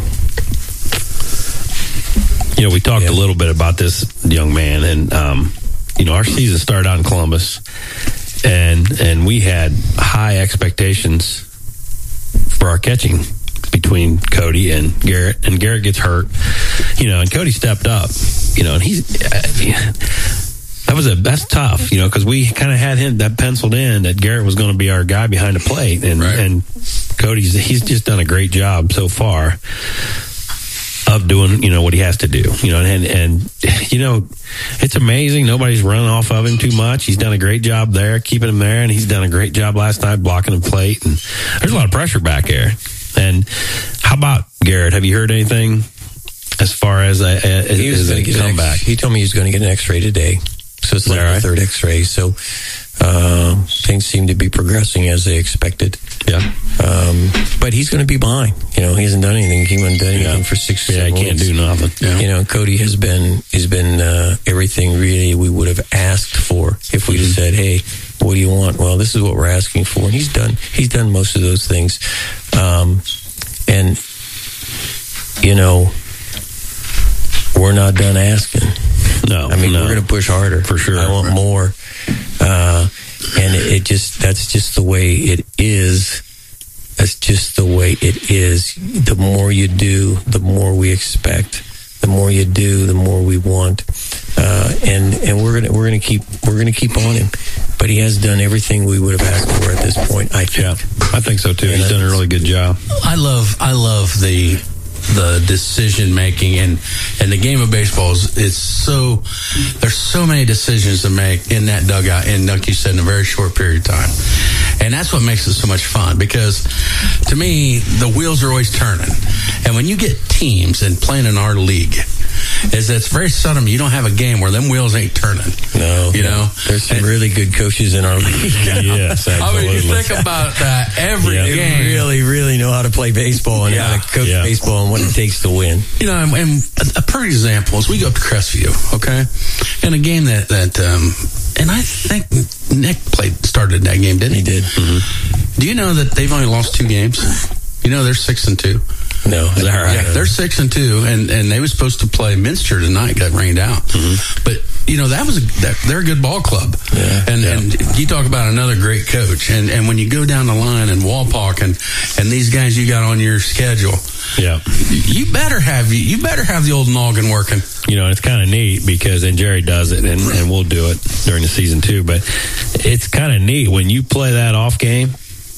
you know, we talked yeah. a little bit about this young man, and um, you know, our season started out in Columbus, and and we had high expectations for our catching between Cody and Garrett, and Garrett gets hurt, you know, and Cody stepped up, you know, and he's uh, that was a that's tough, you know, because we kind of had him that penciled in that Garrett was going to be our guy behind the plate, and right. and Cody's he's just done a great job so far of doing, you know, what he has to do, you know, and and you know, it's amazing. Nobody's running off of him too much. He's done a great job there, keeping him there, and he's done a great job last night blocking the plate. And there's a lot of pressure back there. And how about Garrett? Have you heard anything as far as a, a, he was as a comeback? X, he told me he was going to get an X-ray today, so it's like right? the third X-ray. So uh, things seem to be progressing as they expected. Yeah. Um, but he's going to be behind. You know, he hasn't done anything. He hasn't done anything yeah. for six. Yeah, he can't weeks. do nothing. Yeah. You know, Cody has been has been uh, everything really we would have asked for if we'd have said, "Hey, what do you want?" Well, this is what we're asking for, and he's done. He's done most of those things. Um, and you know, we're not done asking. No, I mean, no. we're going to push harder for sure. I want more. Uh, and it, it just, that's just the way it is. That's just the way it is. The more you do, the more we expect. The more you do, the more we want. Uh, and, and we're going to, we're going to keep, we're going to keep on him. But he has done everything we would have asked for at this point, I think. Yeah, I think so too. And he's done a really good job. I love, I love the, the decision making and and the game of baseball is it's so there's so many decisions to make in that dugout, and like you said, in a very short period of time. And that's what makes it so much fun, because to me the wheels are always turning. And when you get teams and playing in our league, is that it's very seldom you don't have a game where them wheels ain't turning. No, you know, there's some and, really good coaches in our league. Yes, absolutely. I mean, you think about that every yeah, game. They really, really know how to play baseball and yeah. how to coach yeah. baseball and what it takes to win. You know, and, and a perfect example is we go up to Crestview, okay, and a game that that um, and I think Nick played started that game, didn't he? He did. Mm-hmm. Do you know that they've only lost two games? You know, they're six and two. No, is that right? Yeah, they're six and two, and, and they were supposed to play Minster tonight. Got rained out, mm-hmm. but you know that was a, that, they're a good ball club. Yeah, and yeah. and you talk about another great coach, and and when you go down the line and Walpock and and these guys you got on your schedule, yeah, you better have you you better have the old noggin working. You know, it's kind of neat because, and Jerry does it, and, and we'll do it during the season too. But it's kind of neat when you play that off game.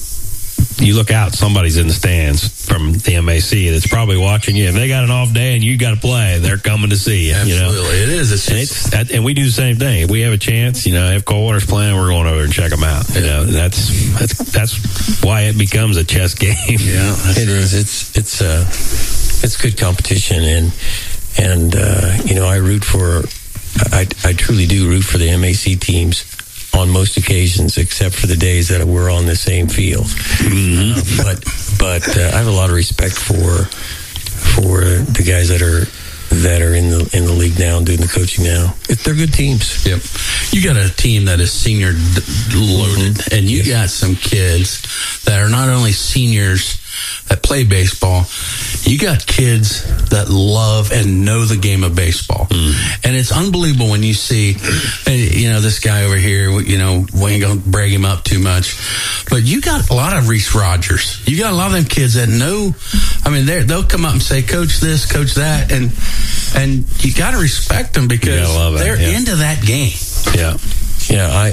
You look out, somebody's in the stands from the M A C that's probably watching you. If they got an off day and you got to play, they're coming to see you. Absolutely, you know? it is. It's and, just, it's, and we do the same thing. If we have a chance, you know, if Coldwater's playing, we're going over and check them out. You know, that's that's that's why it becomes a chess game. Yeah, it is. It's it's uh it's good competition, and and uh, you know, I root for, I I truly do root for the M A C teams on most occasions, except for the days that we're on the same field. Mm-hmm. Uh, but but uh, I have a lot of respect for for the guys that are that are in the in the league now and doing the coaching now. It, they're good teams. Yep. You got a team that is senior d- loaded, mm-hmm. and you yes. got some kids that are not only seniors that play baseball. You got kids that love and know the game of baseball. Mm. And it's unbelievable when you see, you know, this guy over here, you know, we ain't going to brag him up too much, but you got a lot of Reese Rogers. You got a lot of them kids that know, I mean, they'll come up and say, coach this, coach that, and and you got to respect them because they're yeah. into that game. Yeah. Yeah, I...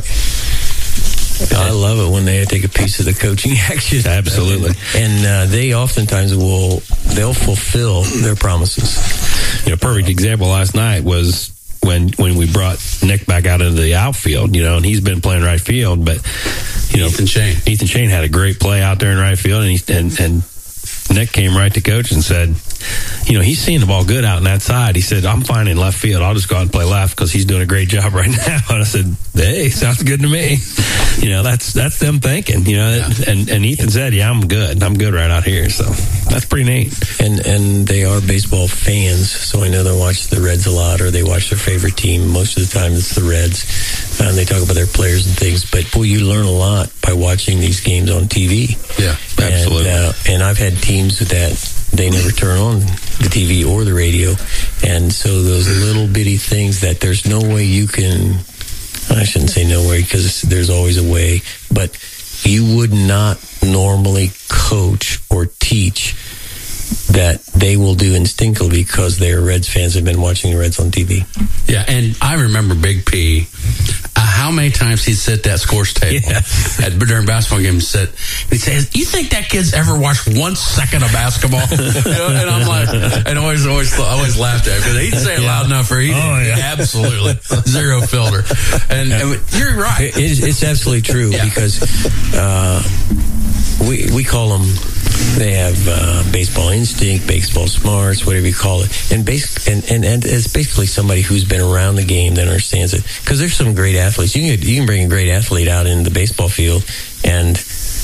I love it when they take a piece of the coaching action. Absolutely. And uh, they oftentimes will, they'll fulfill their promises. You know, perfect example last night was when when we brought Nick back out into the outfield, you know, and he's been playing right field, but, you know, Ethan Shane. Ethan Shane had a great play out there in right field, and he, and, and Nick came right to coach and said, you know, he's seeing the ball good out on that side. He said, I'm fine in left field. I'll just go out and play left because he's doing a great job right now. And I said, hey, sounds good to me. You know, that's that's them thinking, you know, yeah. and, and Ethan said, yeah, I'm good. I'm good right out here. So That's pretty neat. And and they are baseball fans, so I know they watch the Reds a lot, or they watch their favorite team. Most of the time it's the Reds. And they talk about their players and things. But, boy, you learn a lot by watching these games on T V. Yeah, absolutely. And, uh, and I've had teams that they never turn on the T V or the radio. And so those little bitty things that there's no way you can, I shouldn't say no way because there's always a way, but you would not normally coach or teach that they will do instinctively because they're Reds fans have been watching the Reds on T V. Yeah, and I remember Big P, uh, how many times he'd sit at that scores table Yeah. at, during basketball games, sit, he'd say, you think that kid's ever watched one second of basketball? You know, and I'm like, and always, always, always laughed at him because he'd say it loud enough for he Oh, yeah. absolutely zero filter. And, and you're right. It, it's, it's absolutely true Yeah. because uh, we we call them. They have uh, baseball instinct, baseball smarts, whatever you call it, and basic, and, and and it's basically somebody who's been around the game that understands it. Because there's some great athletes. You can you can bring a great athlete out in the baseball field and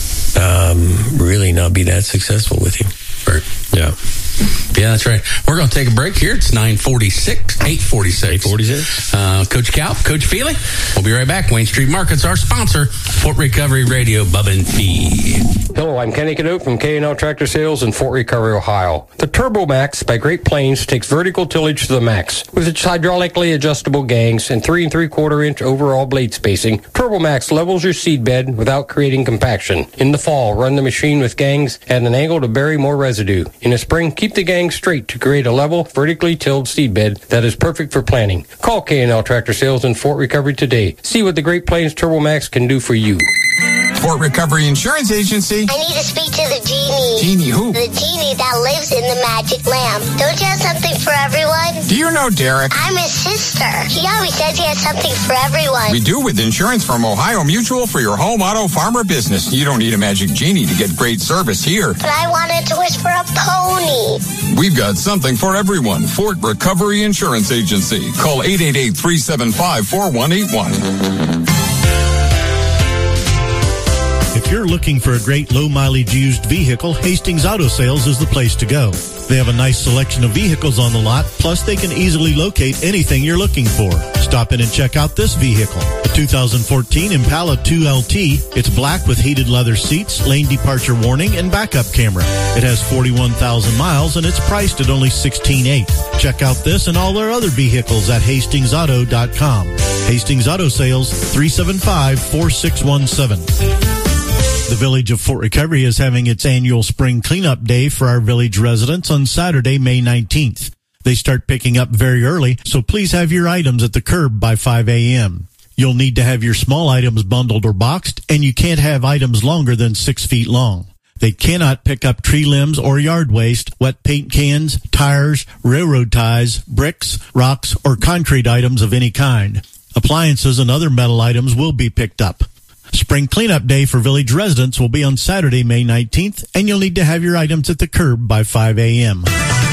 um, really not be that successful with you. Right. Yeah. Yeah, that's right. We're going to take a break here. It's nine forty-six, eight forty-six. eight forty-six. Uh, Coach Cal, Coach Feely. We'll be right back. Wayne Street Market's our sponsor. Fort Recovery Radio, Bubba and Fee. Hello, I'm Kenny Canuck from K and L Tractor Sales in Fort Recovery, Ohio. The Turbo Max by Great Plains takes vertical tillage to the max. With its hydraulically adjustable gangs and three and three quarter inch overall blade spacing, Turbo Max levels your seed bed without creating compaction. In the fall, run the machine with gangs at an angle to bury more residue. In the spring, keep the gangs straight to create a level, vertically tilled seed bed that is perfect for planting. Call K and L Tractor Sales in Fort Recovery today. See what the Great Plains Turbo Max can do for you. Fort Recovery Insurance Agency. I need to speak to the genie. Genie who? The genie that lives in the magic lamp. Don't you have something for everyone? Do you know Derek? I'm his sister. He always says he has something for everyone. We do with insurance from Ohio Mutual for your home, auto, farm, or business. You don't need a magic genie to get great service here. But I wanted to wish for a pony. We've got something for everyone. Fort Recovery Insurance Agency. Call eight eight eight, three seven five, four one eight one. If you're looking for a great low-mileage used vehicle, Hastings Auto Sales is the place to go. They have a nice selection of vehicles on the lot, plus they can easily locate anything you're looking for. Stop in and check out this vehicle. The two thousand fourteen Impala two L T. It's black with heated leather seats, lane departure warning, and backup camera. It has forty-one thousand miles, and it's priced at only sixteen thousand eight hundred dollars. Check out this and all their other vehicles at hastings auto dot com. Hastings Auto Sales, three seven five, four six one seven. The Village of Fort Recovery is having its annual spring cleanup day for our village residents on Saturday, May nineteenth. They start picking up very early, so please have your items at the curb by five a.m. You'll need to have your small items bundled or boxed, and you can't have items longer than six feet long. They cannot pick up tree limbs or yard waste, wet paint cans, tires, railroad ties, bricks, rocks, or concrete items of any kind. Appliances and other metal items will be picked up. Spring Cleanup Day for village residents will be on Saturday, May nineteenth, and you'll need to have your items at the curb by five a.m.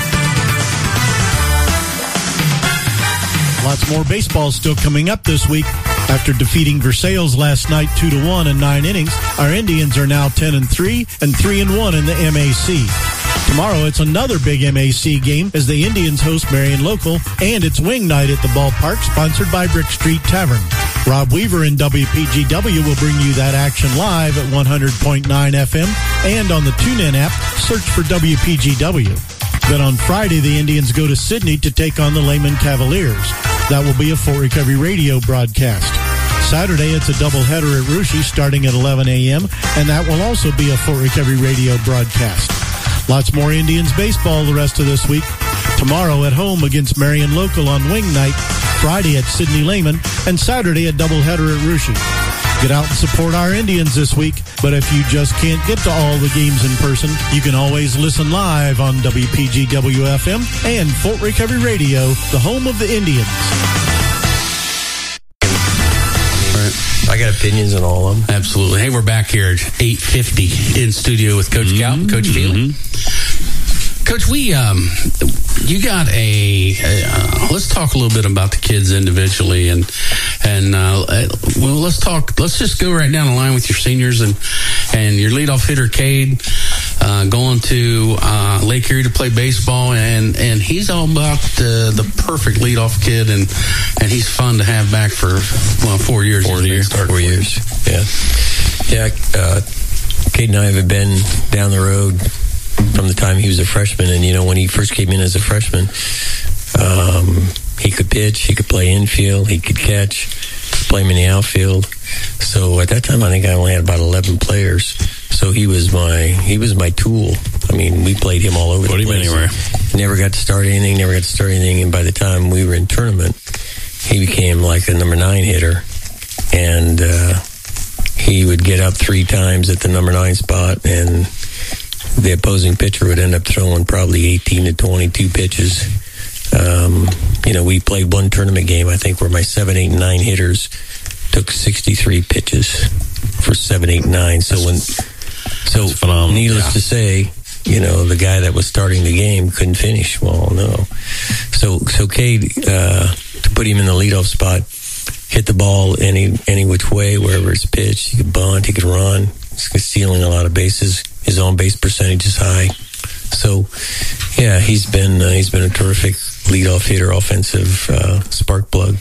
Lots more baseball still coming up this week. After defeating Versailles last night two to one in nine innings, our Indians are now ten and three and three and one in the M A C. Tomorrow it's another big M A C game as the Indians host Marion Local, and it's wing night at the ballpark sponsored by Brick Street Tavern. Rob Weaver in W P G W will bring you that action live at one hundred point nine F M and on the TuneIn app. Search for W P G W. Then on Friday, the Indians go to Sydney to take on the Lehman Cavaliers. That will be a Fort Recovery Radio broadcast. Saturday, it's a doubleheader at Rushi starting at eleven a.m., and that will also be a Fort Recovery Radio broadcast. Lots more Indians baseball the rest of this week. Tomorrow at home against Marion Local on Wing Night, Friday at Sydney Lehman, and Saturday a doubleheader at Rushi. Get out and support our Indians this week, but if you just can't get to all the games in person, you can always listen live on W P G W F M and Fort Recovery Radio, the home of the Indians. I got opinions on all of them. Absolutely. Hey, we're back here at eight fifty in studio with Coach Cal, mm-hmm. Coach Feely. Mm-hmm. Coach, we um, you got a. Uh, let's talk a little bit about the kids individually, and and uh, well, let's talk. Let's just go right down the line with your seniors and and your leadoff hitter, Cade. uh, going to uh, Lake Erie to play baseball, and, and he's all about the, the perfect leadoff kid, and and he's fun to have back for well four years. Four years. Four years. Yeah. Yeah. Uh, Cade and I have been down the road from the time he was a freshman, and you know when he first came in as a freshman, um, he could pitch, he could play infield, he could catch, play him in the outfield. So at that time, I think I only had about eleven players. So he was my he was my tool. I mean, we played him all over Put the him place. anywhere. Never got to start anything. Never got to start anything. And by the time we were in tournament, he became like a number nine hitter, and uh, he would get up three times at the number nine spot, and the opposing pitcher would end up throwing probably eighteen to twenty-two pitches. Um, you know, we played one tournament game, I think, where my seven, eight, and nine hitters took sixty-three pitches for seven, eight, nine. So when, so phenomenal. Needless Yeah. to say, you know, the guy that was starting the game couldn't finish. Well, no. So, so Cade, uh, to put him in the leadoff spot, hit the ball any any which way, wherever it's pitched. He could bunt, he could run. He's stealing a lot of bases. His on base percentage is high. So, yeah, he's been uh, he's been a terrific leadoff hitter, offensive uh, spark plug.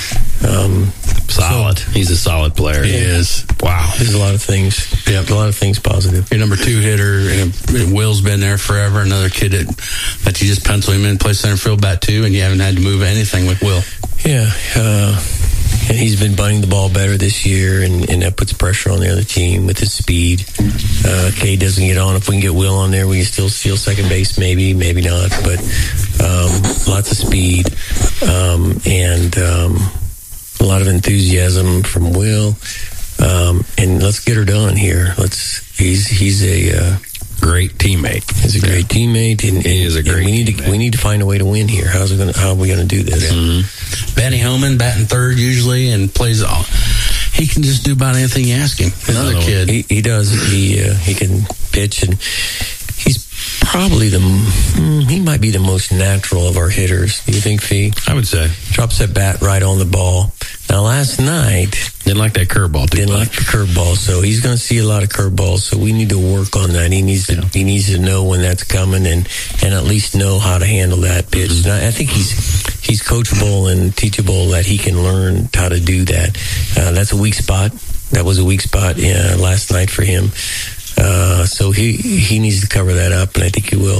Um, solid. So, he's a solid player. He is. Wow. There's a lot of things. Yep. A lot of things positive. Your number two hitter, and Will's been there forever. Another kid that, that you just pencil him in, play center field, bat two, and you haven't had to move anything with Will. Yeah. Uh, and he's been bunting the ball better this year, and, and that puts pressure on the other team with his speed. Uh, Cade doesn't get on. If we can get Will on there, we can still steal second base, maybe, maybe not. But um, lots of speed um, and um, a lot of enthusiasm from Will. Um, and let's get her done here. Let's. He's he's a uh, great teammate. He's a great yeah. teammate, and, and he is a great. We need teammate. to we need to find a way to win here. How's it going? How are we going to do this? Mm-hmm. Benny Homan batting third usually and plays all. He can just do about anything you ask him. Another, Another kid. He, he does. He uh, he can pitch, and he's probably the mm, he might be the most natural of our hitters. Do you think, Fee? I would say drops that bat right on the ball. Now last night didn't like that curveball. Didn't much. like the curveball, so he's going to see a lot of curveballs. So we need to work on that. He needs to yeah. he needs to know when that's coming, and, and at least know how to handle that pitch. Mm-hmm. I, I think he's he's coachable and teachable, that he can learn how to do that. Uh, that's a weak spot. That was a weak spot uh, last night for him. Uh, so he he needs to cover that up, and I think he will.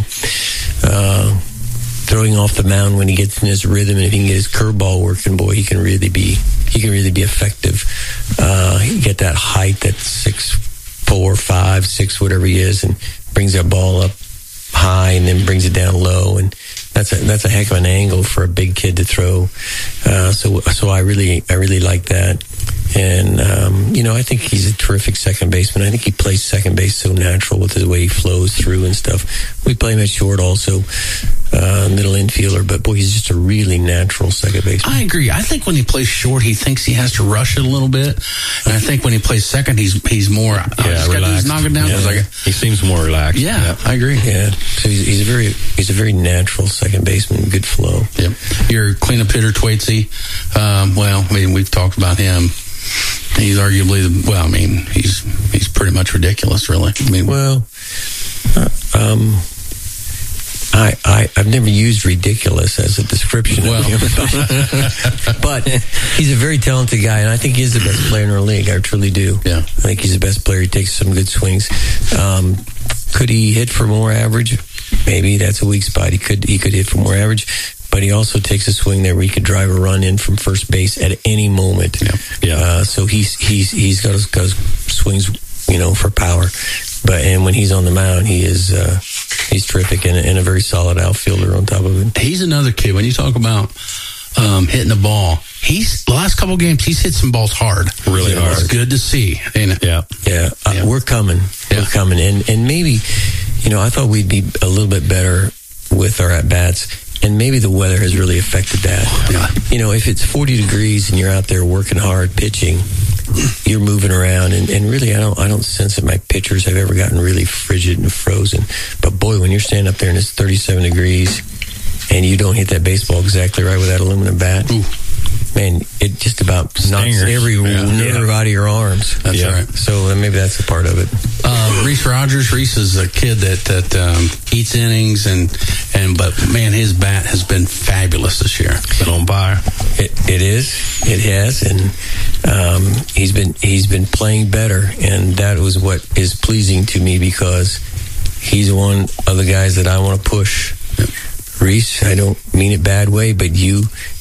Uh, throwing off the mound when he gets in his rhythm, and if he can get his curveball working, boy, he can really be he can really be effective. Uh, he get that height, that six, four, five, six, whatever he is, and brings that ball up high and then brings it down low, and that's a that's a heck of an angle for a big kid to throw. Uh, so so I really I really like that. And, um, you know, I think he's a terrific second baseman. I think he plays second base so natural with the way he flows through and stuff. We play him at short also, uh, middle infielder, but boy, he's just a really natural second baseman. I agree. I think when he plays short, he thinks he has to rush it a little bit. And I think when he plays second, he's he's more, yeah, uh, relaxed. Knocking down. Yeah. Like, he seems more relaxed. Yeah, yeah, I agree. Yeah. So he's, he's a very, he's a very natural second baseman, good flow. Yep. Your cleanup hitter, Thwaites, um, well, I mean, we've talked about him. He's arguably the, well, I mean, he's he's pretty much ridiculous, really. I mean, well, uh, um, I, I I've never used ridiculous as a description well. of him, but he's a very talented guy, and I think he's the best player in our league. I truly do. Yeah, I think he's the best player. He takes some good swings. Um, could he hit for more average? Maybe that's a weak spot. He could he could hit for more average. But he also takes a swing there where he could drive a run in from first base at any moment. Yeah, yeah. Uh, so he's he's he's got his, got his swings, you know, for power. But and when he's on the mound, he is uh, he's terrific and, and a very solid outfielder on top of it. He's another kid. When you talk about um, hitting the ball, he's the last couple of games he's hit some balls hard, really yeah, hard. It's good to see. Ain't it? Yeah, yeah. Uh, yeah. We're coming. Yeah. We're coming, and and maybe, you know, I thought we'd be a little bit better with our at bats. And maybe the weather has really affected that. Yeah. You know, if it's forty degrees and you're out there working hard, pitching, you're moving around, and, and really, I don't, I don't sense that my pitchers have ever gotten really frigid and frozen. But boy, when you're standing up there and it's thirty-seven degrees, and you don't hit that baseball exactly right with that aluminum bat, Ooh. man, it just about knocks Stingers. every Yeah. nerve Yeah. out of your arms. That's Yeah. right. So uh, maybe that's a part of it. Uh, Reese Rogers. Reese is a kid that that um, eats innings, and and but man, his bat has been fabulous this year. Been on fire. It, it is. It has, and um, he's been he's been playing better, and that was what is pleasing to me because he's one of the guys that I want to push. Reese, I don't mean it bad way, but you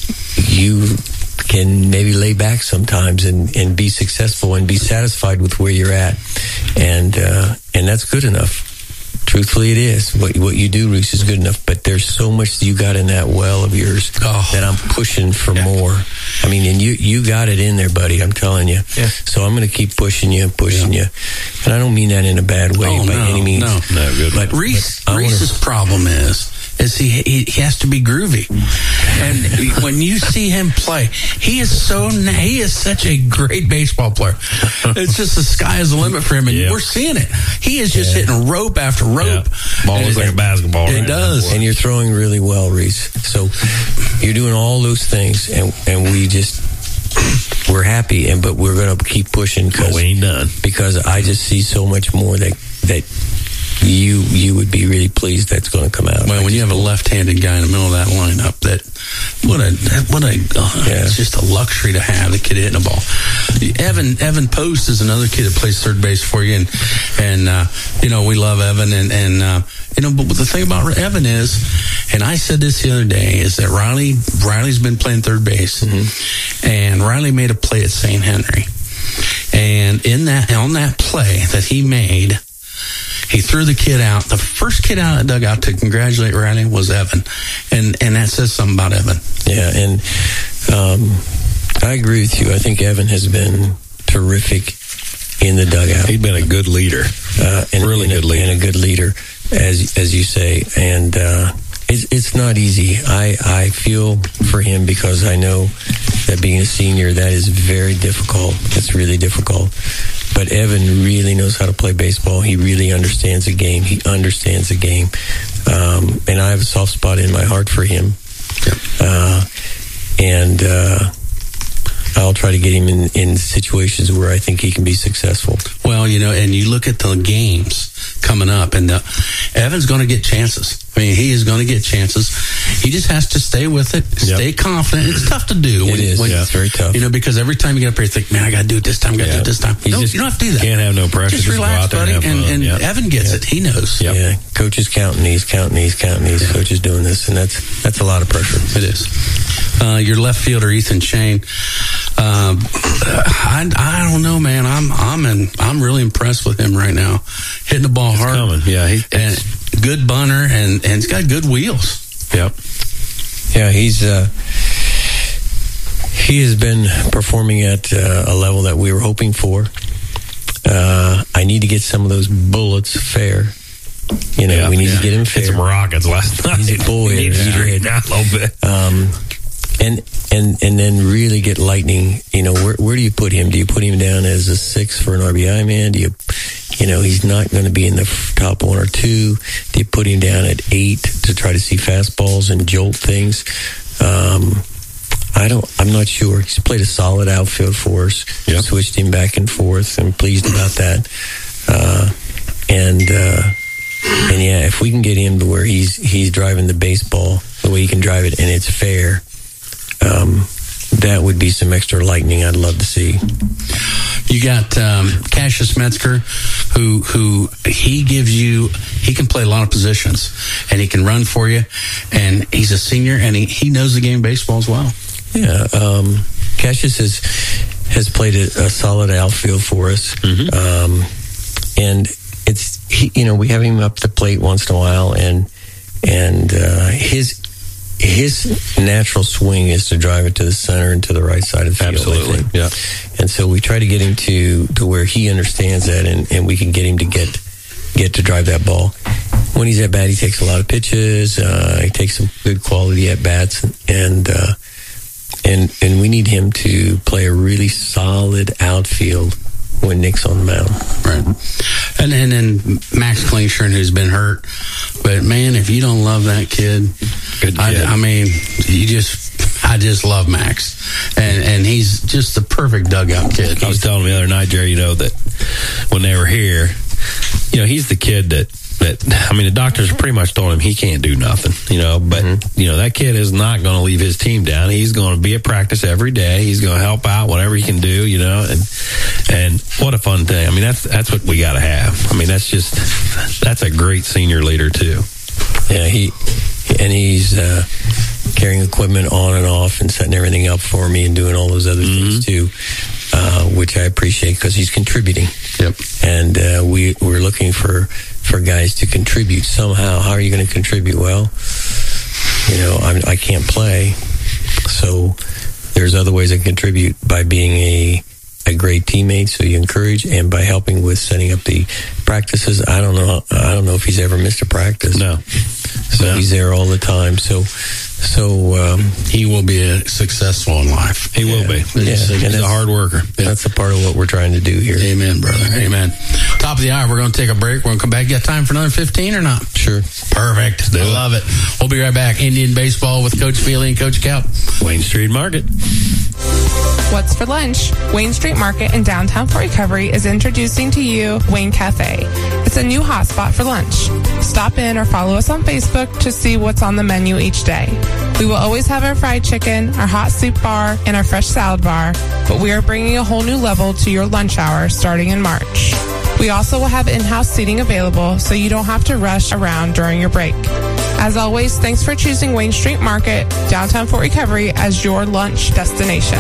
you can maybe lay back sometimes and, and be successful and be satisfied with where you're at, and uh, and that's good enough. Truthfully, it is. What what you do, Reese, is good enough. But there's so much you got in that well of yours oh. that I'm pushing for yeah. more. I mean, and you you got it in there, buddy. I'm telling you. Yeah. So I'm going to keep pushing you, pushing yeah. you, and I don't mean that in a bad way oh, by no, any means. No, no, good. But Reese, but Reese's wanna, problem is. Is he, he he has to be groovy, and when you see him play, he is so he is such a great baseball player. It's just the sky is the limit for him, and yeah. we're seeing it. He is just yeah. hitting rope after rope. Yeah. Ball is like a basketball. It right does, and you're throwing really well, Reese. So you're doing all those things, and and we just we're happy, and but we're going to keep pushing because we ain't done because I just see so much more that that. You you would be really pleased that's going to come out. Well, when you have a left-handed guy in the middle of that lineup, that what a what a uh, yeah. it's just a luxury to have the kid hitting the ball. Evan Evan Post is another kid that plays third base for you, and and uh, you know we love Evan, and and uh, you know but the thing about Evan is, and I said this the other day, is that Riley Riley's been playing third base, mm-hmm. and Riley made a play at Saint Henry, and in that on that play that he made. He threw the kid out. The first kid out of the dugout to congratulate Riley was Evan. And and that says something about Evan. Yeah, and um, I agree with you. I think Evan has been terrific in the dugout. He's been a good leader. Uh, and, really and good a, leader. And a good leader, as as you say. And uh, it's, it's not easy. I, I feel for him because I know that being a senior, that is very difficult. It's really difficult. But Evan really knows how to play baseball. He really understands the game. He understands the game. Um, and I have a soft spot in my heart for him. Yep. Uh, and uh, I'll try to get him in, in situations where I think he can be successful. Well, you know, and you look at the games coming up, and uh, Evan's going to get chances. I mean, he is going to get chances. He just has to stay with it, stay yep. confident. It's tough to do. It when, is. When, yeah, it's very tough. You know, because every time you get up here, you think, man, I got to do it this time, I got to yeah. do it this time. No, just, you don't have to do that. Can't have no pressure. Just, just relax, go out there buddy. and, And, and yep. Evan gets yep. it. He knows. Yep. Yeah, coach is counting these, counting these, counting these. Yeah. Coach is doing this, and that's that's a lot of pressure. It is. Uh, your left fielder, Ethan Shane. Uh, I, I don't know, man. I'm I'm in, I'm really impressed with him right now. Hitting the ball it's hard. Coming. Yeah, he's and good bunter, and, and he's got good wheels. Yep. Yeah, he's uh, he has been performing at uh, a level that we were hoping for. Uh, I need to get some of those bullets fair. You know, yeah, we need yeah. to get him fair. Hit some rockets last night. He's a boy. He needs to read down a little bit. Um, and and and then really get lightning. You know, where where do you put him? Do you put him down as a six for an R B I man? Do you, you know, he's not going to be in the top one or two. Do you put him down at eight to try to see fastballs and jolt things? Um, I don't. I'm not sure. He's played a solid outfield for us. Yep. Switched him back and forth. I'm pleased about that. Uh, and uh, and yeah, if we can get him to where he's he's driving the baseball the way he can drive it and it's fair, um, that would be some extra lightning I'd love to see. You got um, Cassius Metzger, who who he gives you. He can play a lot of positions, and he can run for you. And he's a senior, and he, he knows the game of baseball as well. Yeah, um, Cassius has has played a, a solid outfield for us, mm-hmm. um, and it's he, you know we have him up the plate once in a while, and and uh, his. His natural swing is to drive it to the center and to the right side of the field. Absolutely, yeah. And so we try to get him to, to where he understands that, and, and we can get him to get get to drive that ball. When he's at bat, he takes a lot of pitches. Uh, he takes some good quality at bats, and uh, and and we need him to play a really solid outfield when Nick's on the mound. Right. And and then Max Klingshirn, who's been hurt. But, man, if you don't love that kid, Good I, kid. I mean, you just, I, I just love Max, and and he's just the perfect dugout kid. I was telling him the other night, Jerry, you know, that when they were here, you know, he's the kid that, that I mean, the doctors pretty much told him he can't do nothing, you know, but, mm-hmm. you know, that kid is not going to leave his team down. He's going to be at practice every day. He's going to help out whatever he can do, you know, and and what a fun thing. I mean, that's that's what we got to have. I mean, that's just, that's a great senior leader, too. Yeah, he, and he's uh, carrying equipment on and off and setting everything up for me and doing all those other mm-hmm. things, too. Uh, which I appreciate because he's contributing. Yep. And uh, we, we're looking for, for guys to contribute somehow. How are you going to contribute? Well, you know, I'm, I can't play. So there's other ways I contribute by being a, a great teammate, so you encourage, and by helping with setting up the practices. I don't know. I don't know if he's ever missed a practice. No. So no. He's there all the time. So, so um, he will be a successful in life. He will yeah. be. He's, yeah. he's a hard worker. Yeah. That's a part of what we're trying to do here. Amen, brother. Amen. Top of the hour. We're going to take a break. We're going to come back. You got time for another fifteen or not? Sure. Perfect. I love it. We'll be right back. Indian baseball with Coach Feely and Coach Kaut. Wayne Street Market. What's for lunch? Wayne Street Market in downtown Fort Recovery is introducing to you Wayne Cafe. It's a new hotspot for lunch. Stop in or follow us on Facebook to see what's on the menu each day. We will always have our fried chicken, our hot soup bar, and our fresh salad bar, but we are bringing a whole new level to your lunch hour starting in March. We also will have in-house seating available so you don't have to rush around during your break. As always, thanks for choosing Wayne Street Market, downtown Fort Recovery, as your lunch destination.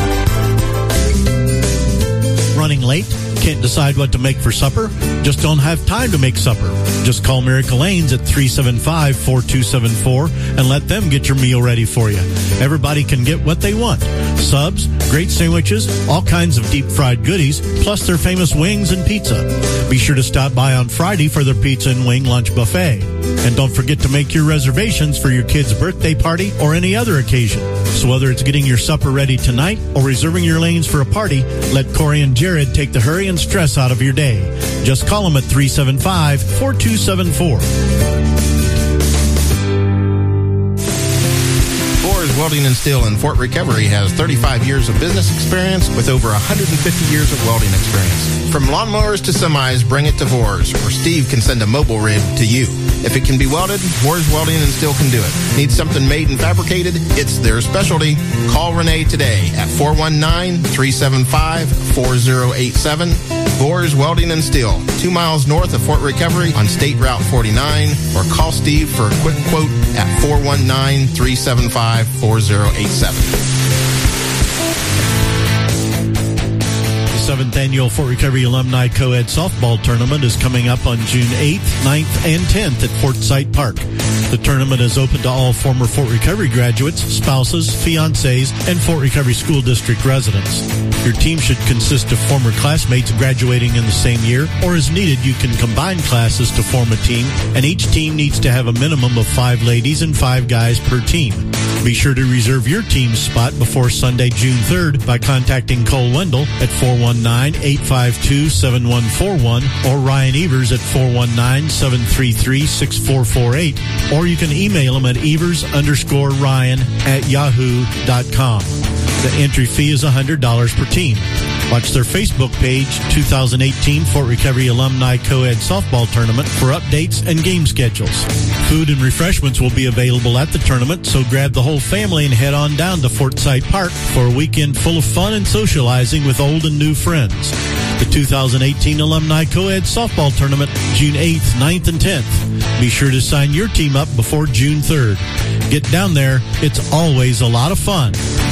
Running late? Can't decide what to make for supper? Just don't have time to make supper. Just call Miracle Lanes at three seven five, four two seven four and let them get your meal ready for you. Everybody can get what they want. Subs, great sandwiches, all kinds of deep fried goodies, plus their famous wings and pizza. Be sure to stop by on Friday for their pizza and wing lunch buffet. And don't forget to make your reservations for your kid's birthday party or any other occasion. So whether it's getting your supper ready tonight or reserving your lanes for a party, let Corey and Jared take the hurry and stress out of your day. Just call them at three seven five, four two seven four. Welding and Steel in Fort Recovery has thirty-five years of business experience with over one hundred fifty years of welding experience. From lawnmowers to semis, bring it to Vors, or Steve can send a mobile rig to you. If it can be welded, Vors Welding and Steel can do it. Need something made and fabricated? It's their specialty. Call Renee today at four one nine, three seven five, four zero eight seven. Vors Welding and Steel, two miles north of Fort Recovery on State Route forty-nine, or call Steve for a quick quote at four one nine, three seven five, four zero eight seven. The seventh Annual Fort Recovery Alumni Co-Ed Softball Tournament is coming up on June eighth, ninth, and tenth at Fort Sight Park. The tournament is open to all former Fort Recovery graduates, spouses, fiancés, and Fort Recovery School District residents. Your team should consist of former classmates graduating in the same year, or as needed, you can combine classes to form a team, and each team needs to have a minimum of five ladies and five guys per team. Be sure to reserve your team's spot before Sunday, June third by contacting Cole Wendell at four one nine, eight five two, seven one four one or Ryan Evers at four one nine, seven three three, six four four eight, or you can email him at evers underscore ryan at yahoo dot com. The entry fee is one hundred dollars per team. Watch their Facebook page, two thousand eighteen Fort Recovery Alumni Co-Ed Softball Tournament, for updates and game schedules. Food and refreshments will be available at the tournament, so grab the whole family and head on down to Fort Sight Park for a weekend full of fun and socializing with old and new friends. The two thousand eighteen Alumni Co-Ed Softball Tournament, June eighth, ninth, and tenth. Be sure to sign your team up before June third. Get down there. It's always a lot of fun.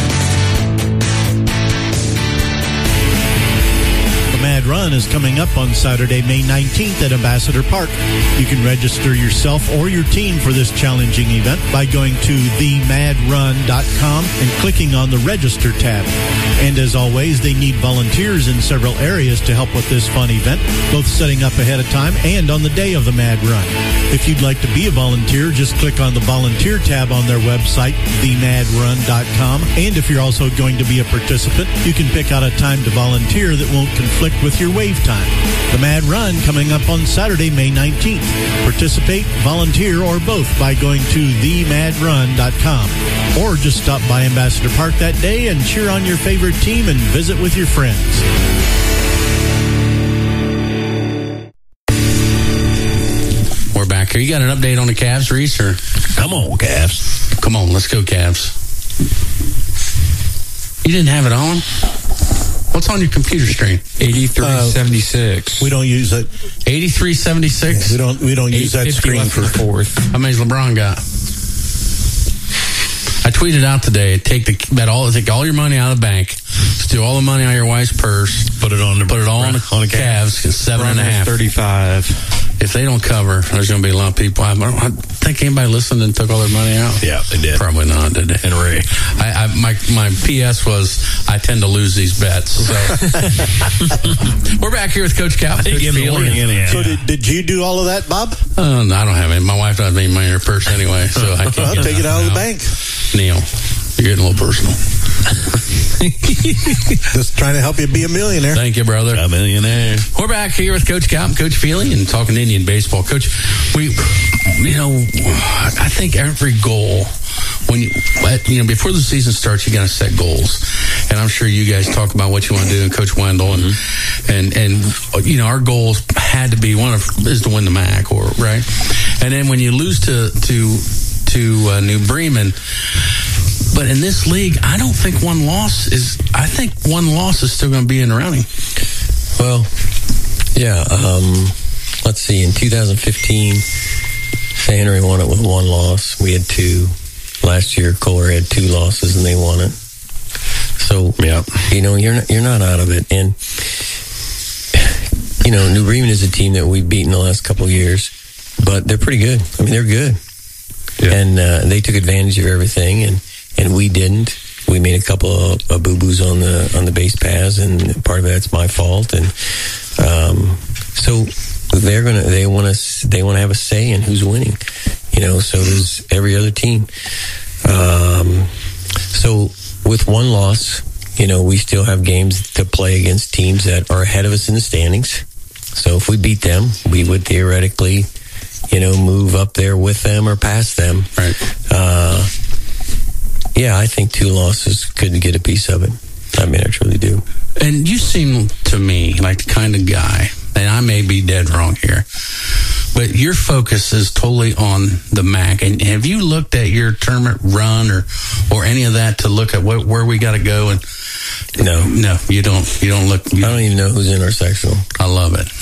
Mad Run is coming up on Saturday, May nineteenth at Ambassador Park. You can register yourself or your team for this challenging event by going to the mad run dot com and clicking on the Register tab. And as always, they need volunteers in several areas to help with this fun event, both setting up ahead of time and on the day of the Mad Run. If you'd like to be a volunteer, just click on the Volunteer tab on their website, the mad run dot com. And if you're also going to be a participant, you can pick out a time to volunteer that won't conflict with with your wave time. The Mad Run coming up on Saturday, May nineteenth. Participate, volunteer, or both by going to the mad run dot com. Or just stop by Ambassador Park that day and cheer on your favorite team and visit with your friends. We're back here. You got an update on the Cavs, Reese? Or come on, Cavs. Come on, let's go, Cavs. You didn't have it on? What's on your computer screen? eighty-three seventy-six. Uh, we don't use it. eighty-three seventy-six? Yeah, we don't we don't use that screen for fourth. How many's LeBron got? I tweeted out today, take the bet all take all your money out of the bank, steal all the money out of your wife's purse, put it on the put it all on the, on the Cavs, seven and a half. thirty-five. If they don't cover, there's going to be a lot of people. I, don't, I think anybody listened and took all their money out. Yeah, they did. Probably not, did they? And Ray. I, I, my my P S was, I tend to lose these bets. So we're back here with Coach Cal. Coach Feely. So did, did you do all of that, Bob? Uh, no, I don't have any. My wife doesn't have any money in her purse anyway, so I can't well, get take it out of the bank. Neil, you're getting a little personal. Just trying to help you be a millionaire. Thank you, brother. A millionaire. We're back here with Coach Cal and Coach Feely and talking Indian baseball. Coach, we, you know, I think every goal, when you, you know, before the season starts, you got to set goals. And I'm sure you guys talk about what you want to do, and Coach Wendell, and, mm-hmm. and, and, you know, our goals had to be, one of, is to win the M A C, or, right? And then when you lose to, to, to uh, New Bremen, but in this league, I don't think one loss is, I think one loss is still going to be in the running. Well, yeah, um, let's see, in two thousand fifteen, Saint Henry won it with one loss. We had two. Last year, Kohler had two losses and they won it. So, yeah, you know, you're not, you're not out of it. And, you know, New Bremen is a team that we've beaten the last couple of years, but they're pretty good. I mean, they're good. Yeah. And uh, they took advantage of everything, and, and we didn't. We made a couple of, of boo-boos on the on the base paths, and part of that's my fault. And um, so they're gonna they want to they want to have a say in who's winning. You know, so does every other team. Um, so with one loss, you know, we still have games to play against teams that are ahead of us in the standings. So if we beat them, we would theoretically, you know, move up there with them or past them. Right. Uh, yeah, I think two losses could get a piece of it. I mean, I truly do. And you seem to me like the kind of guy, and I may be dead wrong here, but your focus is totally on the M A C. And have you looked at your tournament run or, or any of that to look at what, where we got to go? And no, no, you don't. You don't look. You I don't even know who's in our sectional. I love it.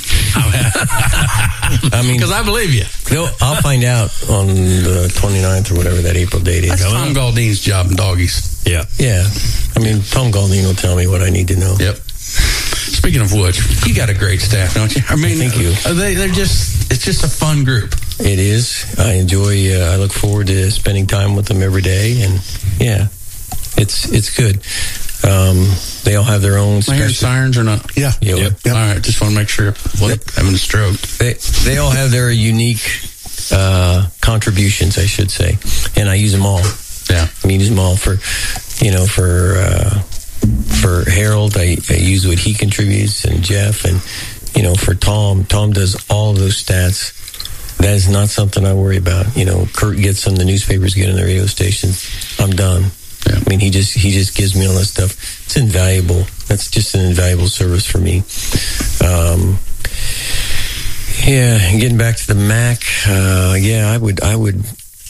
I mean, because I believe you. I'll find out on the twenty-ninth or whatever that April date is. That's Tom Galdine's job in doggies. Yeah, yeah. I mean, Tom Galdine will tell me what I need to know. Yep. Speaking of which, you got a great staff, don't you? I mean, thank you. They, they're just, it's just a fun group. It is. I enjoy, uh, I look forward to spending time with them every day. And yeah, it's, it's good. Um, they all have their own special... sirens or not? Yeah. Yep. Yep. All right. Just want to make sure. What, having a stroke. They, they all have their unique, uh, contributions, I should say. And I use them all. Yeah. I use them all for, you know, for, uh, for Harold, I, I use what he contributes, and Jeff, and, you know, for Tom, Tom does all of those stats. That is not something I worry about. You know, Kurt gets them, the newspapers get on the radio stations. I'm done. Yeah. I mean, he just, he just gives me all that stuff. It's invaluable. That's just an invaluable service for me. Um, yeah, and getting back to the M A C, uh, yeah, I would, I would,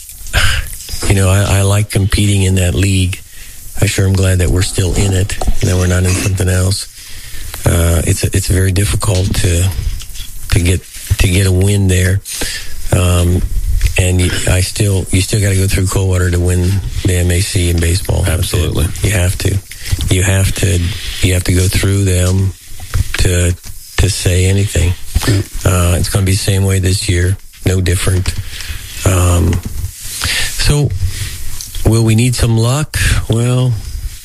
you know, I, I like competing in that league. I sure am glad that we're still in it and that we're not in something else. Uh, it's a, it's very difficult to to get to get a win there, um, and you, I still you still got to go through Coldwater to win the M A C in baseball. Absolutely, you have to. You have to. You have to go through them to to say anything. Uh, it's going to be the same way this year. No different. Um, so. Will we need some luck? Well,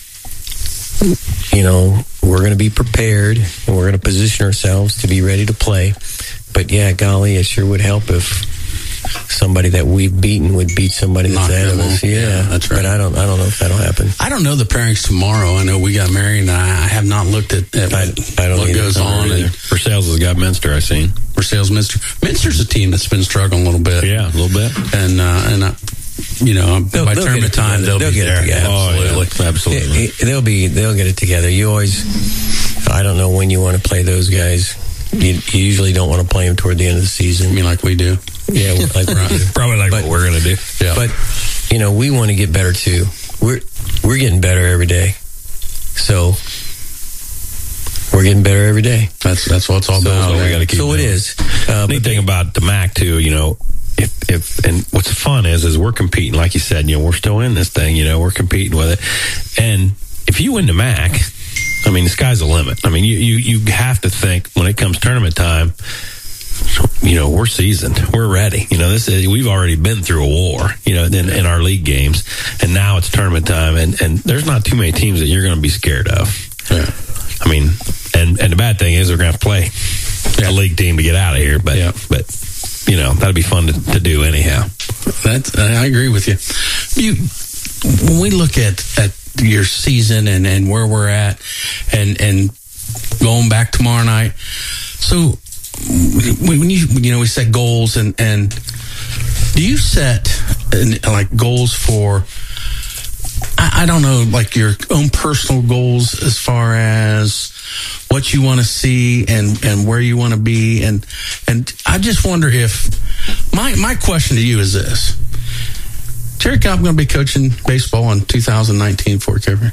you know, we're going to be prepared and we're going to position ourselves to be ready to play. But yeah, golly, it sure would help if somebody that we've beaten would beat somebody that's Knock ahead of them us. off. Yeah, Yeah, that's right. But I don't, I don't know if that'll happen. I don't know the pairings tomorrow. I know we got Marion, and I, I have not looked at, at I, I don't what either. goes I don't on. either. And Versailles has got Minster, I've seen. Versailles, Minster. Minster's a team that's been struggling a little bit. Yeah, a little bit. And, uh, and I, you know, They'll- by they'll tournament get it time, together. they'll, They'll be get it there. together. Oh, yeah, absolutely. It- it- they'll be, they'll get it together. You always, I don't know when you want to play those guys. You, you usually don't want to play them toward the end of the season. I mean, like we do. Yeah, like we do. Probably like But- what we're going to do. Yeah. But you know, we want to get better too. We're we're getting better every day. So we're getting better every day. That's that's what it's all So, about. we gotta keep so it doing. is. Uh, Neat but thing about the M A C too, you know, if if and what's fun is is we're competing, like you said, you know, we're still in this thing, you know, we're competing with it, and if you win the M A C, I mean, the sky's the limit. I mean, you you you have to think when it comes tournament time. You know, we're seasoned. We're ready. You know, this is, we've already been through a war, you know, in, in our league games. And now it's tournament time. And, and there's not too many teams that you're going to be scared of. Yeah. I mean, and, and the bad thing is we're going to have to play Yeah. a league team to get out of here. But, Yeah. but you know, that'd be fun to, to do anyhow. That's, I agree with you. You, when we look at, at your season and, and where we're at and, and going back tomorrow night. So, when you you know we set goals and and do you set like goals for I, I don't know like your own personal goals as far as what you want to see and and where you want to be and and I just wonder if my my question to you is this: Jerry Cobb going to be coaching baseball in two thousand nineteen Fort Recovery?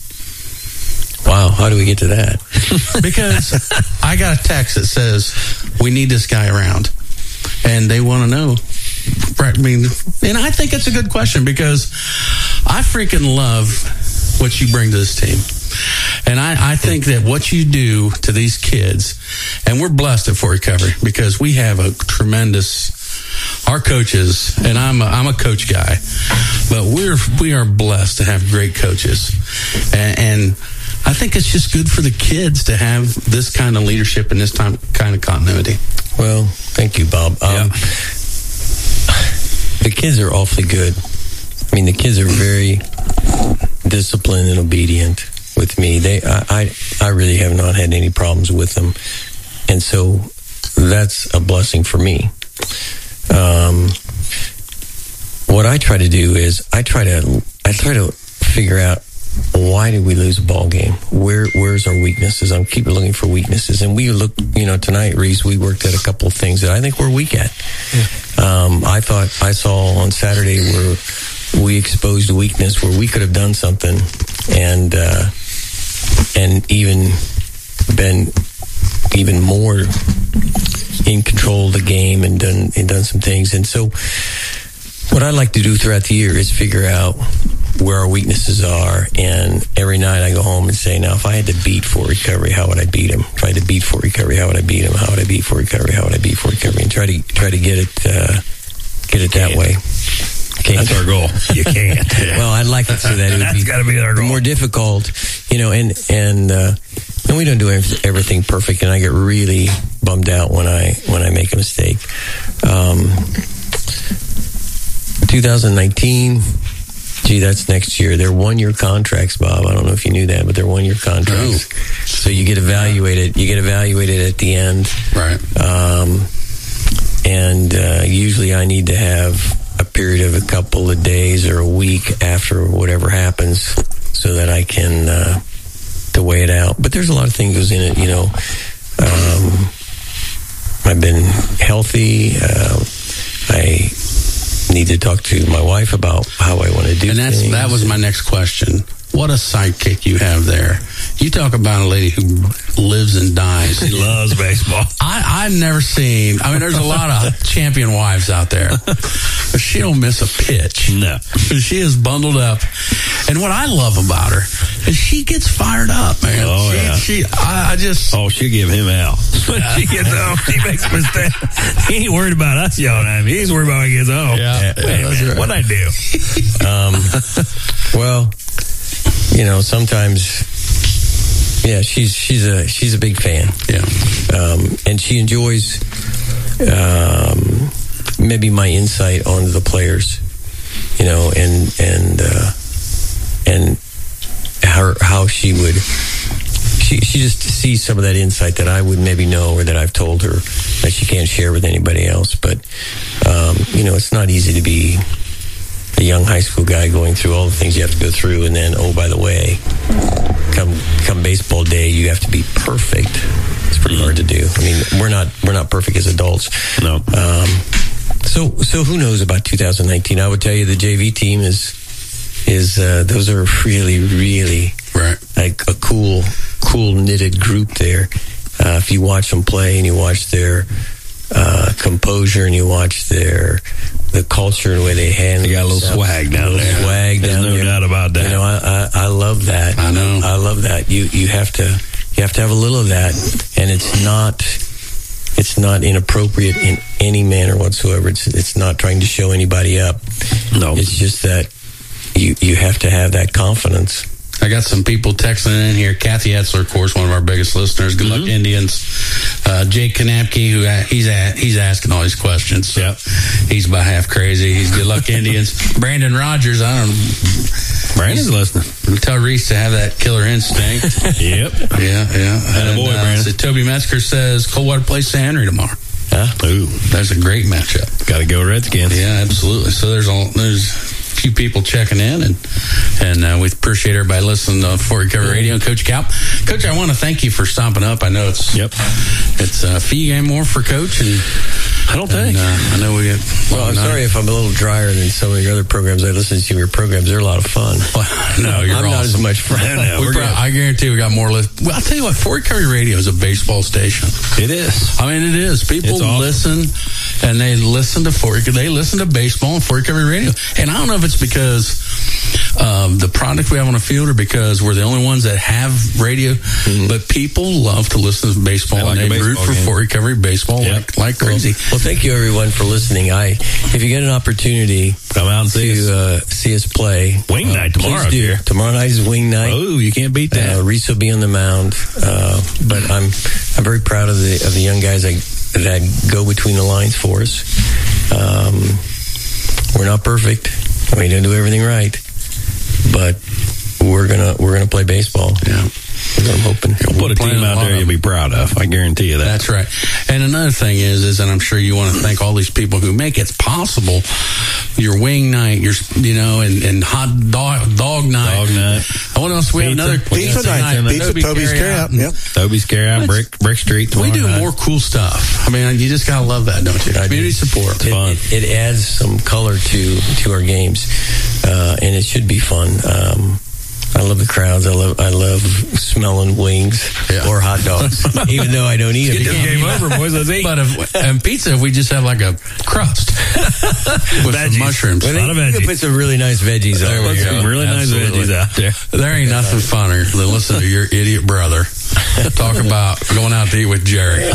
wow, how do we get to that? Because I got a text that says we need this guy around, and they want to know. I mean, and I think it's a good question because I freaking love what you bring to this team, and I, I think that what you do to these kids, and we're blessed at Fort Recovery because we have a tremendous. Our coaches, and I'm a, I'm a coach guy, but we're we are blessed to have great coaches, and. and I think it's just good for the kids to have this kind of leadership and this time, kind of continuity. Well, thank you, Bob. Um, Yeah. The kids are awfully good. I mean, the kids are very disciplined and obedient with me. They, I, I, I really have not had any problems with them, and so that's a blessing for me. Um, what I try to do is I try to I try to figure out. Why did we lose a ball game? Where where's our weaknesses? I'm keep looking for weaknesses, and we look. You know, tonight, Reese, we worked at a couple of things that I think we're weak at. Yeah. Um, I thought I saw on Saturday where we exposed a weakness where we could have done something, and uh, and even been even more in control of the game and done and done some things. And so, what I like to do throughout the year is figure out where our weaknesses are, and every night I go home and say, now if I had to beat Fort Recovery, how would I beat him? If I had to beat Fort Recovery, how would I beat him? How would I beat Fort Recovery? How would I beat Fort Recovery? And try to try to get it uh, get it that way. Can't. That's our goal. You can't. Well, I'd like it so that it would That's be, gotta be our goal. more difficult, you know, and and uh, and we don't do everything perfect, and I get really bummed out when I when I make a mistake. Um, twenty nineteen. Gee, that's next year. They're one-year contracts, Bob. I don't know if you knew that, but they're one-year contracts. Oh. So you get evaluated. You get evaluated at the end, right? Um, and uh, usually, I need to have a period of a couple of days or a week after whatever happens, so that I can uh, to weigh it out. But there's a lot of things goes in it. You know, um, I've been healthy. Uh, I. Need to talk to my wife about how I want to do and that's things. That was my next question. What a sidekick you have there. You talk about a lady who lives and dies. She loves baseball. I, I've never seen, I mean, there's a lot of champion wives out there. But she don't miss a pitch. No. She is bundled up. And what I love about her is she gets fired up, man. Oh, she, yeah. She, I, I just... Oh, she'll give him hell. When she gets home, she makes a mistake. He ain't worried about us yelling at him. He's worried about when he gets home. Yeah. Wait yeah, a minute, right. what'd I do? Um, well, you know, sometimes, yeah, she's she's a she's a big fan. Yeah, um, and she enjoys um, maybe my insight on the players, you know, and and uh, and how how she would she she just sees some of that insight that I would maybe know or that I've told her that she can't share with anybody else. But um, you know, it's not easy to be a young high school guy going through all the things you have to go through, and then, oh, by the way, come come baseball day, you have to be perfect. It's pretty hard to do. I mean, we're not we're not perfect as adults. No. Um, so so who knows about two thousand nineteen? I would tell you the J V team is is uh, those are really really right like a cool cool knitted group there. Uh, if you watch them play and you watch their uh, composure and you watch their the culture and the way they handle. They got a little swag down a little there. Swag There's down no there. doubt about that. You know, I, I I love that. I know. I love that. You you have to you have to have a little of that, and it's not it's not inappropriate in any manner whatsoever. It's it's not trying to show anybody up. No, it's just that you you have to have that confidence. I got some people texting in here. Kathy Etzler, of course, one of our biggest listeners. Good mm-hmm. luck, Indians. Uh, Jake Kanapke, who uh, he's a, he's asking all these questions. So yep. He's about half crazy. He's good luck, Indians. Brandon Rogers, I don't know. Brandon's listening. Tell Reese to have that killer instinct. Yep. Yeah, yeah. And a boy, uh, Brandon. So Toby Metzger says Coldwater plays Saint Henry tomorrow. Huh? Ooh, that's a great matchup. Got to go Redskins. Yeah, absolutely. So there's all there's a few people checking in, and and uh, we appreciate everybody listening to Fort Recovery Radio. Coach Calp, Coach, I want to thank you for stopping up. I know it's yep, it's a fee game more for Coach, and I don't think and, uh, I know we get. Well, I'm night. sorry if I'm a little drier than some of your other programs. I listen to your programs; they're a lot of fun. Well, no, you're I'm awesome. not as much fun. No, we we're probably, I guarantee we got more. Li- well, I'll tell you what, Fort Recovery Radio is a baseball station. It is. I mean, it is. People It's awesome. listen, and they listen to Fort. They listen to baseball and Fort Recovery Radio. And I don't know if it's because um, the product we have on the field, or because we're the only ones that have radio. Mm-hmm. But people love to listen to baseball, They like and a they root baseball for game. Fort Recovery baseball Yep. like, like crazy. Well, well, thank you everyone for listening. I, if you get an opportunity, come out and see to us. Uh, see us play. Wing uh, night tomorrow. Please do. Here. Tomorrow night is wing night. Oh, you can't beat that. Uh, Reese will be on the mound, uh, but I'm I'm very proud of the of the young guys that that go between the lines for us. Um, we're not perfect. We don't do everything right, but we're gonna we're gonna play baseball. Yeah. I'm hoping. You'll put a team out there you'll be proud of. I guarantee you that. That's right. And another thing is, is, and I'm sure you want to thank all these people who make it possible. Your wing night, your, you know, and, and hot dog, dog night. Dog night. What else? We have another pizza night. Pizza, Toby's Carryout. Yep. Toby's Carryout, Brick, Brick Street. We do night. more cool stuff. I mean, you just gotta love that, don't you? I Community do. support. It, Fun. It, it adds some color to to our games, uh, and it should be fun. Um, I love the crowds. I love I love smelling wings Yeah. or hot dogs, even though I don't eat Get it. this game over, boys. Let's eat. But if, and pizza, if we just have like a crust with some mushrooms. Well, they, you can put some really nice veggies on There we there. go. Some really Absolutely. nice veggies out there. There ain't nothing funner than listen to your idiot brother talk about going out to eat with Jerry.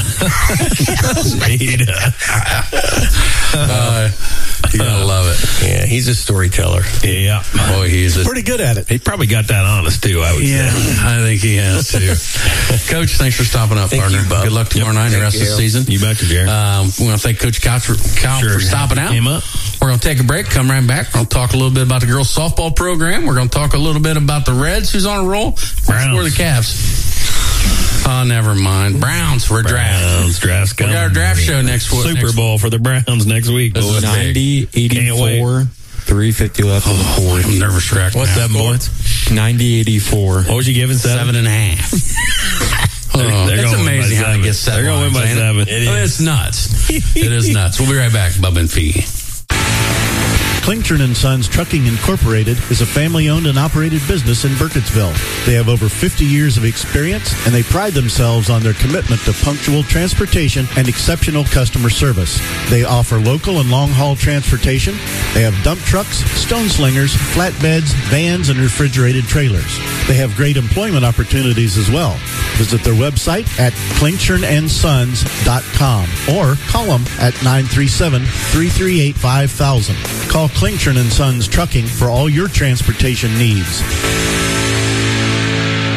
uh, you gotta love it. Yeah, he's a storyteller. Yeah. Boy, he's a, Pretty good at it. He probably got that honest, too, I would yeah, say. I think he has too. Coach, thanks for stopping up, Thank partner. you, Bob. Good luck tomorrow Yep. night and the Thank rest of the you. season. You betcha, Jerry. Um, we want to thank Coach Couch for, Couch Sure. for stopping out. Came up. We're going to take a break, come right back. We're going to talk a little bit about the girls' softball program. We're going to talk a little bit about the Reds, who's on a roll. Browns. Or the Cavs. Oh, never mind. Browns, we're draft. Browns draft We got our draft show next week. Super next Bowl for the Browns next week. This boy. is ninety, Can't wait. eighty-four, three fifty left on the board. I'm nervous wreck. What's now. that, boys? ninety, eighty-four. What was you giving? Seven? Seven and a half. Oh, They're it's gonna win by amazing how seven. they get seven. They're gonna win by lines, ain't seven. It, It I mean, is. it's nuts. It is nuts. We'll be right back. Bub and Fee. Klingtron and Sons Trucking Incorporated is a family-owned and operated business in Burkittsville. They have over fifty years of experience, and they pride themselves on their commitment to punctual transportation and exceptional customer service. They offer local and long-haul transportation. They have dump trucks, stone slingers, flatbeds, vans, and refrigerated trailers. They have great employment opportunities as well. Visit their website at klingtron and sons dot com or call them at nine three seven, three three eight, five thousand. Call Klingtron and Sons Trucking for all your transportation needs.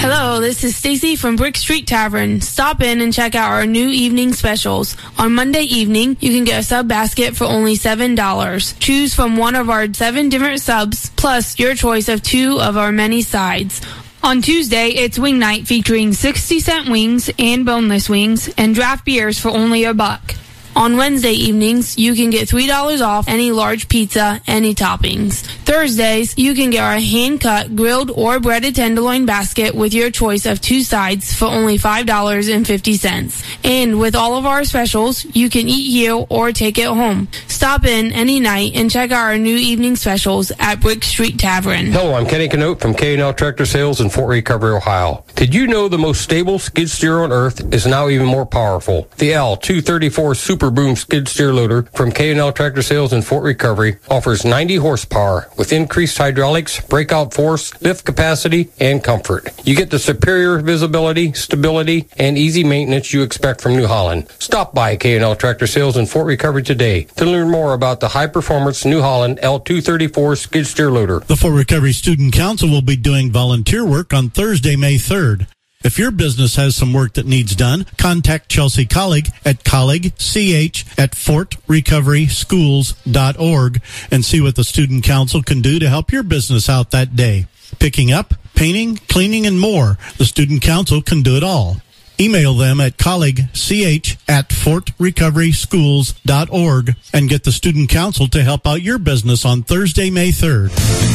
Hello, this is Stacy from Brick Street Tavern. Stop in and check out our new evening specials. On Monday evening, you can get a sub basket for only seven dollars. Choose from one of our seven different subs, plus your choice of two of our many sides. On Tuesday, it's wing night featuring sixty cent wings and boneless wings and draft beers for only a buck. On Wednesday evenings, you can get three dollars off any large pizza, any toppings. Thursdays, you can get our hand-cut, grilled, or breaded tenderloin basket with your choice of two sides for only five dollars and fifty cents. And with all of our specials, you can eat here or take it home. Stop in any night and check out our new evening specials at Brick Street Tavern. Hello, I'm Kenny Canote from K and L Tractor Sales in Fort Recovery, Ohio. Did you know the most stable skid steer on earth is now even more powerful? The L two thirty-four Super Boom skid steer loader from K and L Tractor Sales in Fort Recovery offers ninety horsepower with increased hydraulics, breakout force, lift capacity, and comfort. You get the superior visibility, stability, and easy maintenance you expect from New Holland. Stop by K and L Tractor Sales in Fort Recovery today to learn more about the high-performance New Holland L two thirty-four skid steer loader. The Fort Recovery Student Council will be doing volunteer work on Thursday, May third. If your business has some work that needs done, contact Chelsea Colleague at colleague ch at fort recovery schools dot org and see what the Student Council can do to help your business out that day. Picking up, painting, cleaning, and more, the Student Council can do it all. Email them at colleague ch at fort recovery schools dot org and get the Student Council to help out your business on Thursday, May third.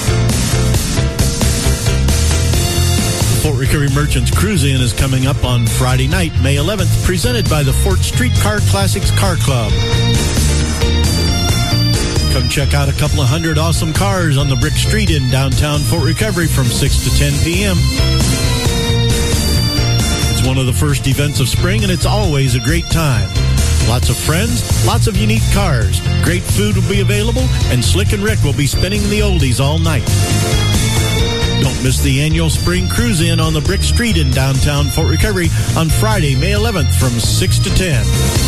Fort Recovery Merchants Cruise-In is coming up on Friday night, May eleventh, presented by the Fort Streetcar Classics Car Club. Come check out a couple of hundred awesome cars on the Brick Street in downtown Fort Recovery from six to ten p.m. It's one of the first events of spring, and it's always a great time. Lots of friends, lots of unique cars. Great food will be available, and Slick and Rick will be spinning the oldies all night. Don't miss the annual Spring Cruise-In on the Brick Street in downtown Fort Recovery on Friday, May eleventh from six to ten.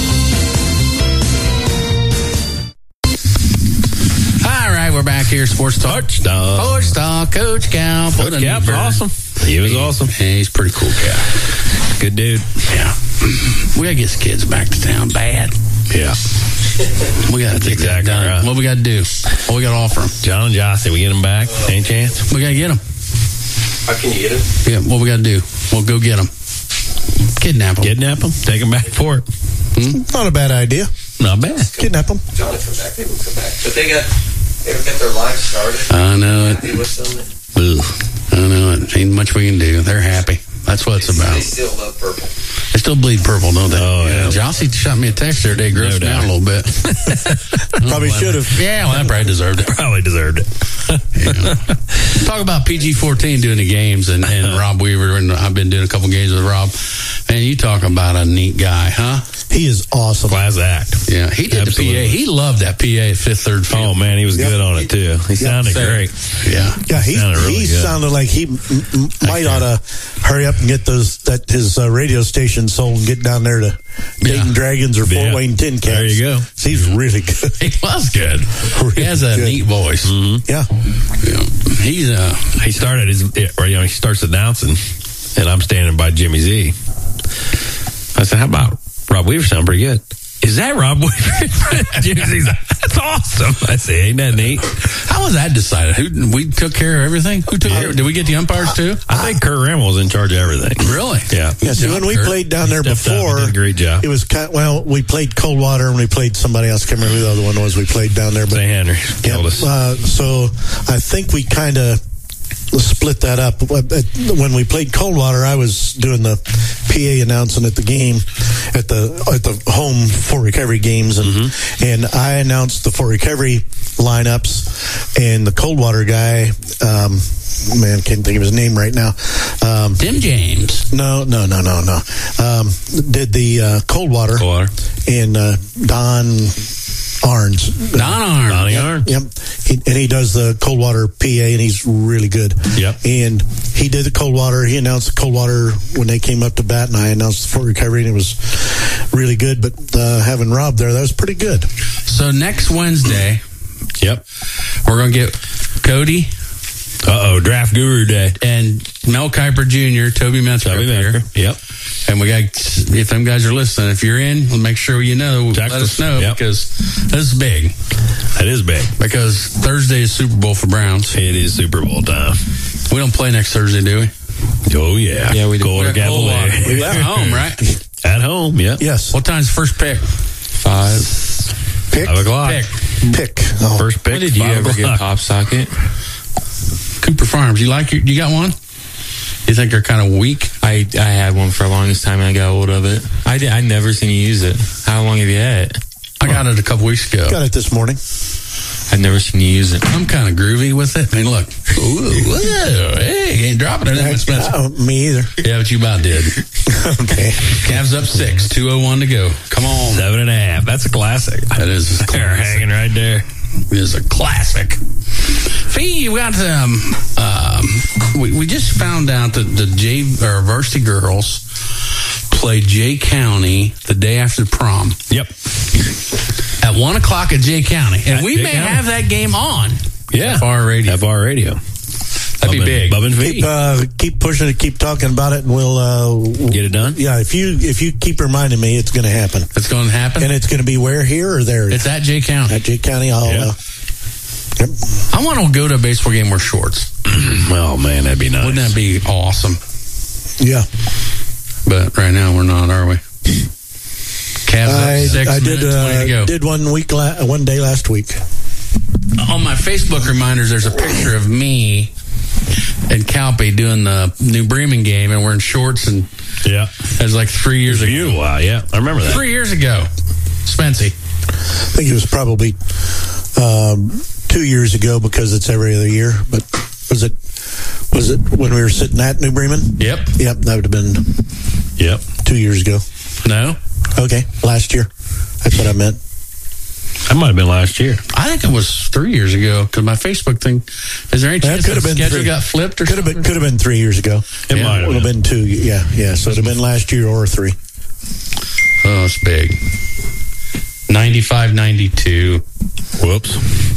All right, we're back here. Sports Talk. Touchdown. Sports Talk. Coach Cal. Coach Cal's awesome. He was awesome. Yeah, he's a pretty cool guy. Good dude. Yeah. We got to get the kids back to town bad. Yeah. We got to take exactly that done. Right. What we got to do? What we got to offer them? John and Jossie, we get them back? Any chance? We got to get them. How can you get them? Yeah, what we got to do? We'll go get them. Kidnap them. Kidnap them? Take them back for it. Hmm? Not a bad idea. Not bad. Kidnap them. John will come back. They will come back. But they got, they got their life started. I know it. Happy with them. Ugh. I know it. Ain't much we can do. They're happy. That's what it's they, about. They still love purple. They still bleed purple, don't they? Oh, yeah. Jossie shot me a text the other day, grossed No me out a little bit. Probably should have. Yeah, well, that probably deserved it. Probably deserved it. Yeah. Talk about P G fourteen doing the games, and, and Rob Weaver, and I've been doing a couple games with Rob. Man, you talk about a neat guy, huh? He is awesome. Class act. Yeah, he did Absolutely. the P A. He loved that P A at Fifth Third Field. Oh, man, he was Yep. good on it, too. He sounded Yep. great. Yeah. Yeah, he, Sounded really he good. sounded like he m- m- might ought to hurry up and get those that his uh, radio station sold and get down there to Dayton Yeah. Dragons or Fort Yeah. Wayne Tin Cats. There you go. He's really good. He was good. He has a Really good. neat voice. Mm-hmm. Yeah. Yeah. He's uh He started his, or, you know, he starts announcing, and I'm standing by Jimmy Z. I said, how about Rob Weaver? Sound pretty good. Is that Rob Weaver? Jimmy Z's like, that's awesome. I say, ain't that neat? How was that decided? Who we took care of everything? Who took care of, did we get the umpires too? I think Kurt Rammel was in charge of everything. Really? Yeah. Yeah, see, when we Kurt. played down there He stepped up. before, He did a great job. it was kind of, well, we played Coldwater and we played somebody else. I can't remember who the other one was we played down there. But Saint Henry yeah, killed us. uh, so I think we kind of split that up. When we played Coldwater, I was doing the P A announcing at the game, at the at the home Fort Recovery games, and Mm-hmm. and I announced the Fort Recovery lineups, and the Coldwater guy, um, man, can't think of his name right now. Um, Tim James. No, no, no, no, no. Um, did the uh, Coldwater, Coldwater. and uh, Don Arns. Don Arns. Donnie Arns. Yep. He, and he does the Coldwater P A, and he's really good. Yep. And he did the Coldwater. He announced the Coldwater when they came up to bat, and I announced the Fort Recovery, and it was really good. But uh, having Rob there, that was pretty good. So next Wednesday, Yep. we're gonna get Cody Uh-oh, Draft Guru Day. And Mel Kiper Junior, Toby Metzger Toby here. Metzger, yep. And we got, if them guys are listening, if you're in, we'll make sure you know. Text let us us. know Yep. because this is big. That is big. Because Thursday is Super Bowl for Browns. It is Super Bowl time. We don't play next Thursday, do we? Oh, yeah. Yeah, we do. Go to Cavalier. We're at home, right? At home, yeah. Yes. What time's first pick? Five. Pick. Five o'clock. Pick. Pick. Oh. First pick. When did you five ever get o'clock. Pop Socket? Cooper Farms. You like your, you got one? You think they're kind of weak? I I had one for the longest time and I got old of it. I did, I never seen you use it. How long have you had it? I got it a couple weeks ago. Got it this morning. I've never seen you use it. I'm kind of groovy with it. I mean, look. Ooh, whoa, hey, ain't dropping it. Ain't Spencer. Oh, me either. Yeah, but you about did. Okay. Cavs up six, two oh one to go. Come on. Seven and a half. That's a classic. That is a They're classic. hanging right there. It is a classic. Fee, we got um, um we, we just found out that the J or varsity girls play Jay County the day after prom. Yep. At one o'clock at Jay County. And At we Jay may County. have that game on. Yeah. F R radio. F R radio. That'd be big. Bub and V. Keep, uh, keep pushing it, keep talking about it, and we'll uh, Get it done? Yeah, if you if you keep reminding me, it's going to happen. It's going to happen. And it's going to be where, here or there? It's at Jay County. At Jay County. I'll, Yeah. uh, yep. I want to go to a baseball game with shorts. Oh, man, that'd be nice. Wouldn't that be awesome? Yeah. But right now we're not, are we? Cavs I, up six I did minutes, twenty to go. uh, did one week la- one day last week. On my Facebook reminders, there's a picture of me and Calpe doing the New Bremen game, and we're in shorts, and Yeah. it was like three years ago. You, wow, yeah. I remember that. Three years ago. Spency. I think it was probably um, two years ago because it's every other year. But was it was it when we were sitting at New Bremen? Yep. Yep, that would have been Yep. two years ago. No? Okay, last year. That's what I meant. That might have been last year. I think it was three years ago, because my Facebook thing, is there any That chance could the have been schedule three. got flipped or Could have something? been could have been three years ago. It Yeah, might It have would have been. been two. Yeah, yeah. So it'd have been last year or three. Oh, it's big. ninety-five ninety-two. Whoops.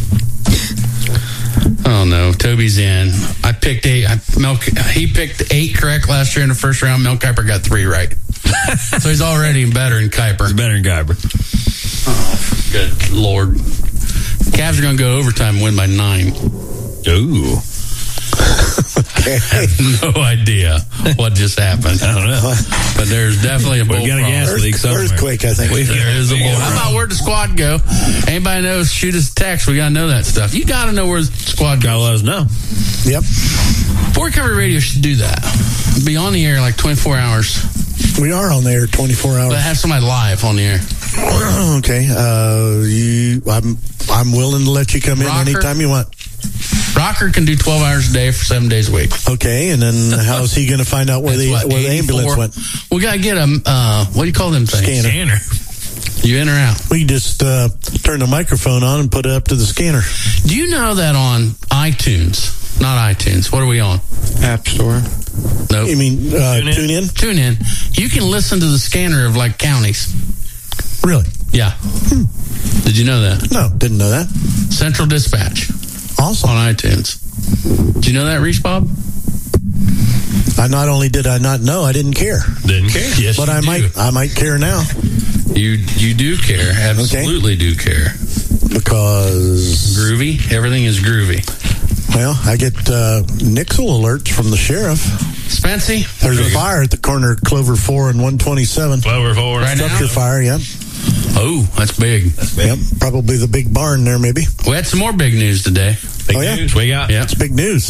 Oh no, Toby's in. I picked eight. I, Mel, he picked eight correct last year in the first round. Mel Kiper got three right. So he's already better than Kiper. He's better than Guyber. Oh, good Lord. Cavs are going to go overtime and win by nine. Ooh. I have no idea what just happened. I don't know. But there's definitely a We bull got a frog. gas leak somewhere. Earthquake, I think. There is a bull. How about where'd the squad go? Anybody knows? Shoot us a text. We got to know that stuff. You got to know where the squad Gotta goes. let us know. Yep. Fort Recovery Radio should do that. Be on the air like twenty-four hours. We are on there twenty-four hours. But have somebody live on the air. Okay. Uh, you, I'm I'm willing to let you come in Rocker? anytime you want. Rocker can do twelve hours a day for seven days a week. Okay, and then how's he going to find out where That's the what, where the ambulance eighty-four? went? We got to get a, uh, what do you call them things? Scanner. Scanner. You in or out? We can just uh, turn the microphone on and put it up to the scanner. Do you know that on iTunes, not iTunes, what are we on? App Store. Nope. You mean uh, Tune in? tune in? Tune in. You can listen to the scanner of like counties. Really? Yeah. Did you know that? No, didn't know that. Central Dispatch Awesome. on iTunes. Did you know that, Reese Bob? I not only did I not know, I didn't care. Didn't care. Yes, But you I do. might I might care now You you do care. Absolutely do care. because Groovy. Everything is groovy. well, I get uh, Nixle alerts from the sheriff. Spency? There's a fire at the corner of Clover four and one twenty-seven. Clover four. Right now? Structure fire, yeah. Oh, that's big. Yep, probably the big barn there, maybe. We had some more big news today. Big Oh, yeah? news. We got. Yeah. It's big news.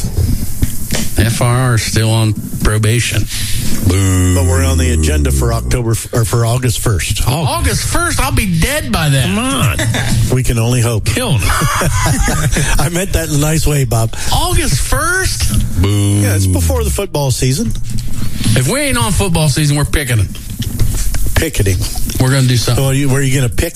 F R R is still on probation. Boo. But we're on the agenda for October or for August first. Oh, August first, I'll be dead by then. Come on. We can only hope. Killing him. I meant that in a nice way, Bob. August first? Boo. Yeah, it's before the football season. If we ain't on football season, we're picking it. Picketing. We're going to do something. So are you, where are you going to pick it?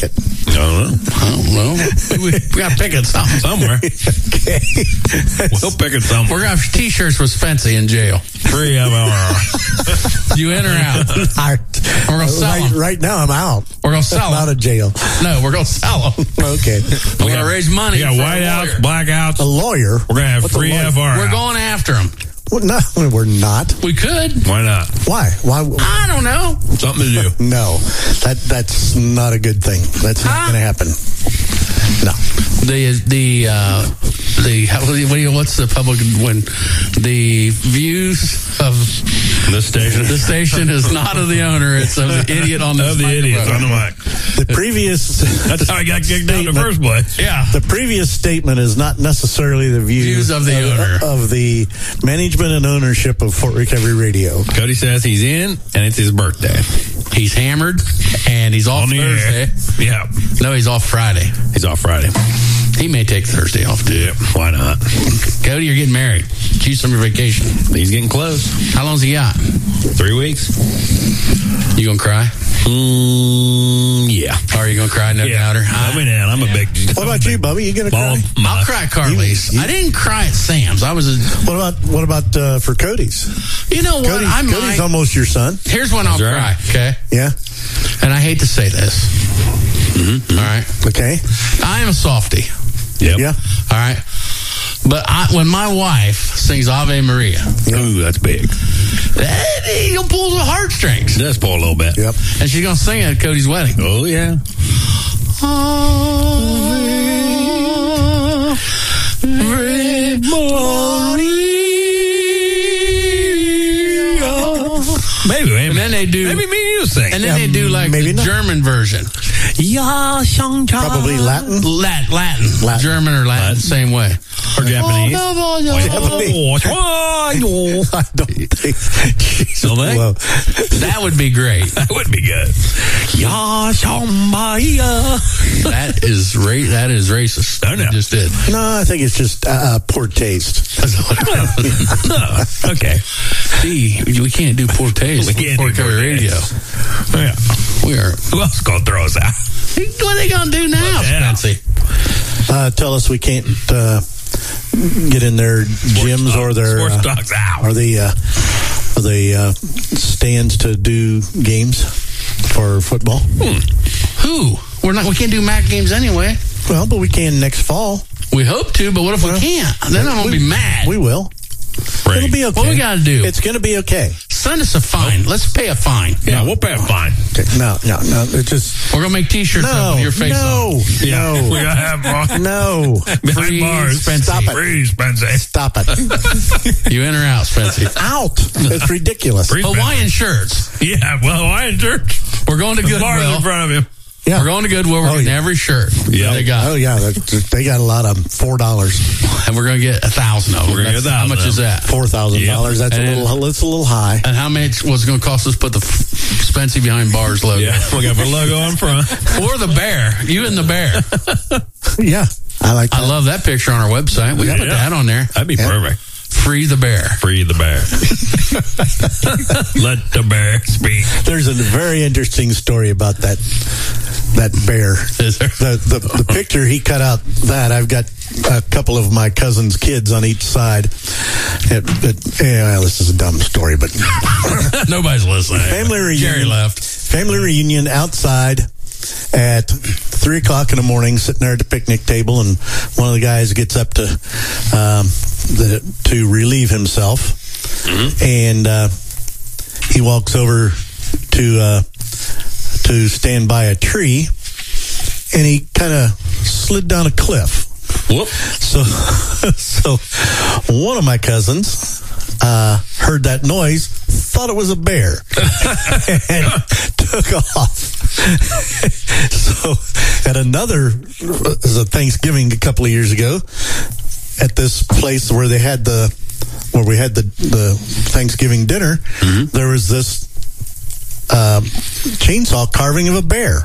I don't know. I don't know. We, we got to pick it something. Somewhere. Okay. We'll pick it somewhere. We're going to have T-shirts with Spency in jail. Free of our. You in or out? I, We're going to sell right, them. right now, I'm out. We're going to sell I'm them. out of jail. No, we're going to sell them. Okay. We're going to raise money. We got for a whiteouts, lawyer. blackouts. A lawyer? We're going to have What's a free lawyer? F R. We're going after them. Well, no, we're not. We could. Why not? Why? Why? I don't know. Something to do. No, that that's not a good thing. That's not Huh? going to happen. No. The the uh, the how, what do you, what's the public when the views of This station. the station is not of the owner, it's of the idiot on the Of the idiots on the mic. The previous That's how I got kicked out in the first place. Yeah. the previous statement is not necessarily the views, Views of the owner. of the management and ownership of Fort Recovery Radio. Cody says he's in, and it's his birthday. He's hammered and he's off On the air. Thursday. Yeah. No, he's off Friday. He's off Friday. He may take Thursday off too. Yeah, why not? Cody, you're getting married. Choose some of your vacation. He's getting close. How long's he got? Three weeks. You gonna cry? Mm, yeah. Are you gonna cry? No Yeah. doubter. I mean, I'm a big. What about you, Bubby? You going to ball. cry? I'll cry at Carly's. You- you- I didn't cry at Sam's. I was a, What about what about uh, for Cody's? you know what? Cody's, I Cody's might. almost your son. Here's when I'll That's cry, right. okay? Yeah. And I hate to say this. Mm-hmm. All right. Okay. I am a softie. Yep. Yeah. All right. But I, when my wife sings Ave Maria, Ooh, that's big. eh, you'll pull the heartstrings. It does pull a little bit. Yep. And she's going to sing it at Cody's wedding. Oh, yeah. Ave Maybe, maybe. And then they do, Maybe me and you sing. and then Yeah, they do like maybe the not. German version. Yeah, Probably Latin. Lat, Latin. Latin. German or Latin, Latin. same way. Or Japanese. Oh, I don't think. So they- Well, that would be great. That would be good. Yeah, somebody. That is ra- that is racist. I know. You just did. no, I think it's just uh, poor taste. Okay. See, we can't do poor taste. We can't Fort do poor Recovery Radio. taste. Yeah. We are. Who else is going to throw us out? What are they going to do now, Yeah. Spency? Uh, tell us we can't uh, get in their gyms or their Sports uh, dogs out. or the uh, or the uh, stands to do games for football. Who? We're not. We can't do M A C games anyway. Well, but we can next fall. We hope to, but what if we Well, can't? Then I'm gonna we- be mad. We will. Right. It'll be okay. What we got to do? It's going to be okay. Send us a fine. Let's pay a fine. Yeah, we'll pay a fine. Okay. No, no, no. It just We're gonna make T-shirts up no, with your face no, on. Yeah, we no, gotta have bars. no. Behind Free bars. Spency. Stop it. Free Spency. Stop it. You in or out, Spency? Out. It's ridiculous. Free Hawaiian shirts. Yeah, well, Hawaiian church. We're going to The bars in Goodwill. front of him. Yeah. We're going to Goodwill. We're Oh, getting yeah. every shirt. Yeah. They got, Oh yeah, that- they got a lot of them. Four dollars, and we're going to get a thousand of them. We're gonna get a That's- How thousand much of is them. that? four thousand dollars. That's And a then- little. That's a little high. And how much was it going to cost us to put the f- Spency behind bars logo? Yeah, we got to put a logo on front. Or the bear. You and the bear. Yeah, I like that. I love that picture on our website. We can put Yeah. that on there. That'd be Yeah. perfect. Free the bear. Free the bear. Let the bear speak. There's a very interesting story about that that bear. Is there? The, the the picture he cut out that I've got a couple of my cousin's kids on each side. It, it, yeah, well, this is a dumb story, but Nobody's listening. family reunion. Jerry left. Family reunion outside at three o'clock in the morning, sitting there at the picnic table, and one of the guys gets up to um, the, to relieve himself, and uh, he walks over to uh, to stand by a tree, and he kind of slid down a cliff. Whoop. So, so one of my cousins uh, heard that noise, thought it was a bear, and took off. So, at another, it was a Thanksgiving a couple of years ago, at this place where they had the, where we had the the Thanksgiving dinner, there was this uh, chainsaw carving of a bear.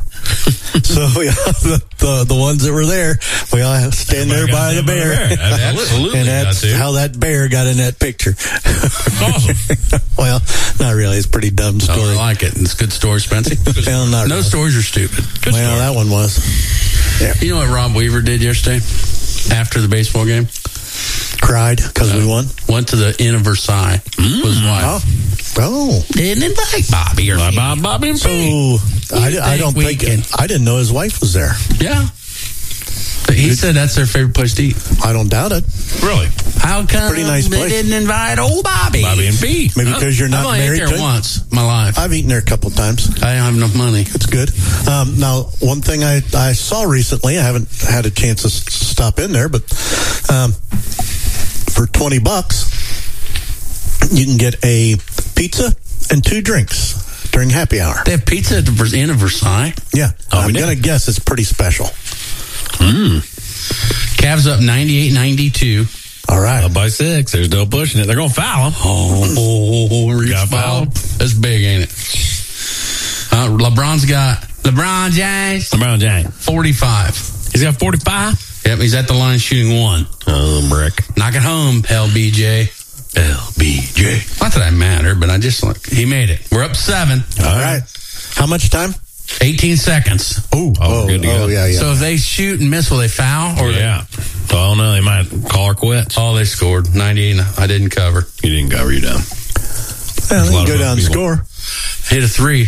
So we all, the, the the ones that were there, we all stand there by the bear. Absolutely. And that's how that bear got in that picture. Awesome. Well, not really. It's a pretty dumb story. Oh, I like it. It's a good story, Spencer. Well, not no really. stories are stupid. Good well, story. that one was. Yeah. You know what Rob Weaver did yesterday after the baseball game? Cried because uh, we won. Went to the Inn of Versailles mm. with his wife. Oh. Oh. Didn't invite Bobby or Bob, Bob, Bobby and So, I, I don't think, can... I didn't know his wife was there. Yeah. But he it, said that's their favorite place to eat. I don't doubt it. Really? How come Pretty nice they place. didn't invite old Bobby? Bobby and B. Maybe huh? because you're not I've only married ate there to once in my life. I've eaten there a couple of times. I don't have enough money. It's good. Um, now, one thing I, I saw recently, I haven't had a chance to s- stop in there, but um, for twenty bucks, you can get a pizza and two drinks during happy hour. They have pizza at the Inn of Versailles? Yeah. Oh, I'm going to guess it's pretty special. Mm. Cavs up ninety-eight ninety-two. All right. Up by six. There's no pushing it. They're going to foul him. Oh, oh, oh got fouled. That's big, ain't it? Uh, LeBron's got LeBron James. LeBron James. forty-five. He's got forty-five? Yep, he's at the line shooting one. Oh, brick. Knock it home, L B J. L B J. Not that I matter, but I just like he made it. We're up seven. All right. How much time? eighteen seconds. Ooh, oh, good to oh, go. yeah, yeah. So if they shoot and miss, will they foul? Or yeah. They... Oh, no, they might call her quits. Oh, they scored. ninety-eight. I didn't cover. You didn't cover, you down. Well, they can go down and score. Hit a three.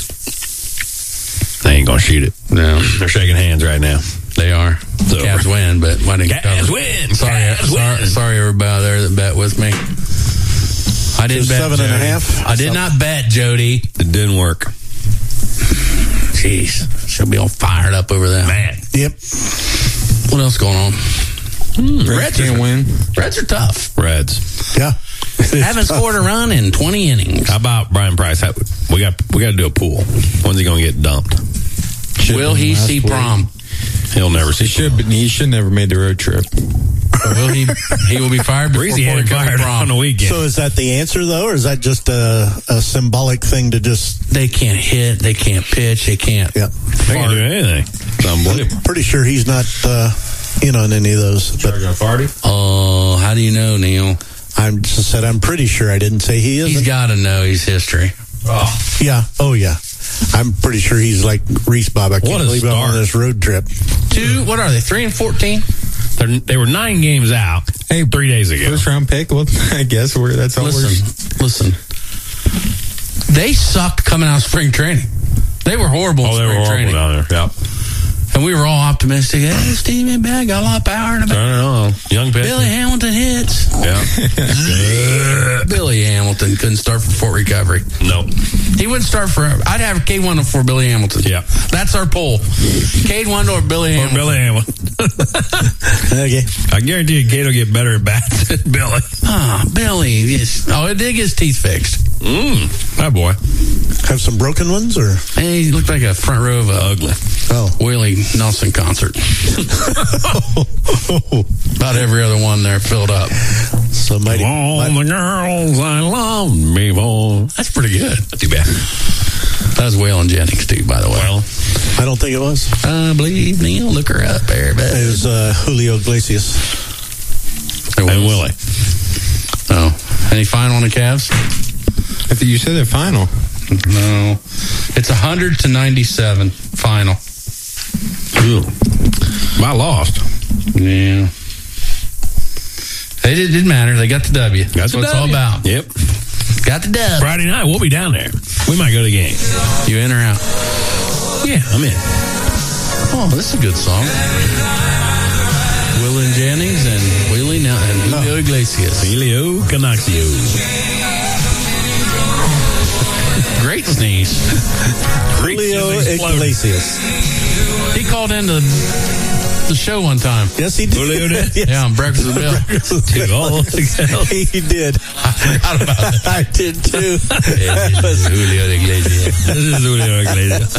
They ain't going to shoot it. No. They're shaking hands right now. They are. The Cavs win, but why didn't Cavs cover? win. Sorry, Cavs sorry, win. sorry, everybody there that bet with me. I didn't so bet seven Jody. and a half. I did Seven. not bet Jody. It didn't work. Jeez, she'll be all fired up over that. Man. Yep. What else going on? Hmm, Reds can't win. Reds are tough. Reds. Yeah. Haven't scored a run in twenty innings. How about Brian Price? How, we got we got to do a pool. When's he going to get dumped? Will he see prom? He'll never see. He should. But he should never made the road trip. Will he? He will be fired before Breezy had fired prom on the weekend. So is that the answer, though, or is that just a, a symbolic thing to just... They can't hit. They can't pitch. They can't. Yeah. They can't do anything. It's unbelievable. Pretty sure he's not uh, in on any of those. But, a party? Oh, how do you know, Neil? I just said I'm pretty sure. I didn't say he is. He's got to know his history. Oh. Yeah. Oh, yeah. I'm pretty sure he's like Reese Bob. I can't What a believe I'm start. on this road trip. Two. What are they? Three and fourteen. They're, they were nine games out. Hey, three days ago. First round pick. Well, I guess we're that's all. Listen, listen. They sucked coming out of spring training. They were horrible. Oh, in they spring were horrible training. down there. Yeah. And we were all optimistic. Hey, Steve ain't bad. Got a lot of power in the back. I don't know. Young pitcher. Billy Hamilton hits. Yeah. Billy Hamilton couldn't start for Fort Recovery. No. He wouldn't start for. I'd have Cade Wendell for Billy Hamilton. Yeah. That's our poll. Cade Wendell or Billy Or Hamilton. Billy Hamilton. Okay. I guarantee you, Cade will get better at bats than Billy. Ah, Billy. Yes. Oh, it did get his teeth fixed. Mmm. That boy. Have some broken ones, or? Hey, he looked like a front row of a Ugly. Oh. Willie Nelson concert. About every other one there filled up. So mighty. All the girls I love me for. That's pretty good. Not too bad. That was Waylon Jennings, too, by the way. Well, I don't think it was. I believe me. Look her up there. But It was uh, Julio Iglesias. There and was. Willie. Oh. Any final on the Cavs? I think you said they're final. No. It's one hundred to ninety-seven final. Ooh. I lost. Yeah. They did, didn't matter. They got the W. Got That's the what it's all W. about. Yep. Got the dub. Friday night, we'll be down there. We might go to the game. You in or out? Yeah, I'm in. Oh, this is a good song. Waylon Jennings and Willie Nel- and Julio Iglesias. Julio Canaxio. Great sneeze. Julio Iglesias. He called into the show one time. Yes, he did. Julio did? Yes. Yeah, on Breakfast with Bill. Dude, all he did. I forgot about that. I did too. This is Julio Iglesias. This is Julio Iglesias.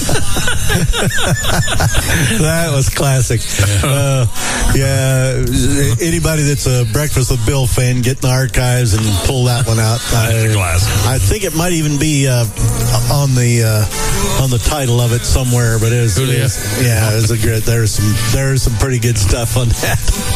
That was classic. Uh, yeah, anybody that's a Breakfast with Bill fan, get in the archives and pull that one out. I, I think it might even be uh, on the uh, on the title of it somewhere. But it was, it was yeah, it was a good. There's some there's some pretty good stuff on that.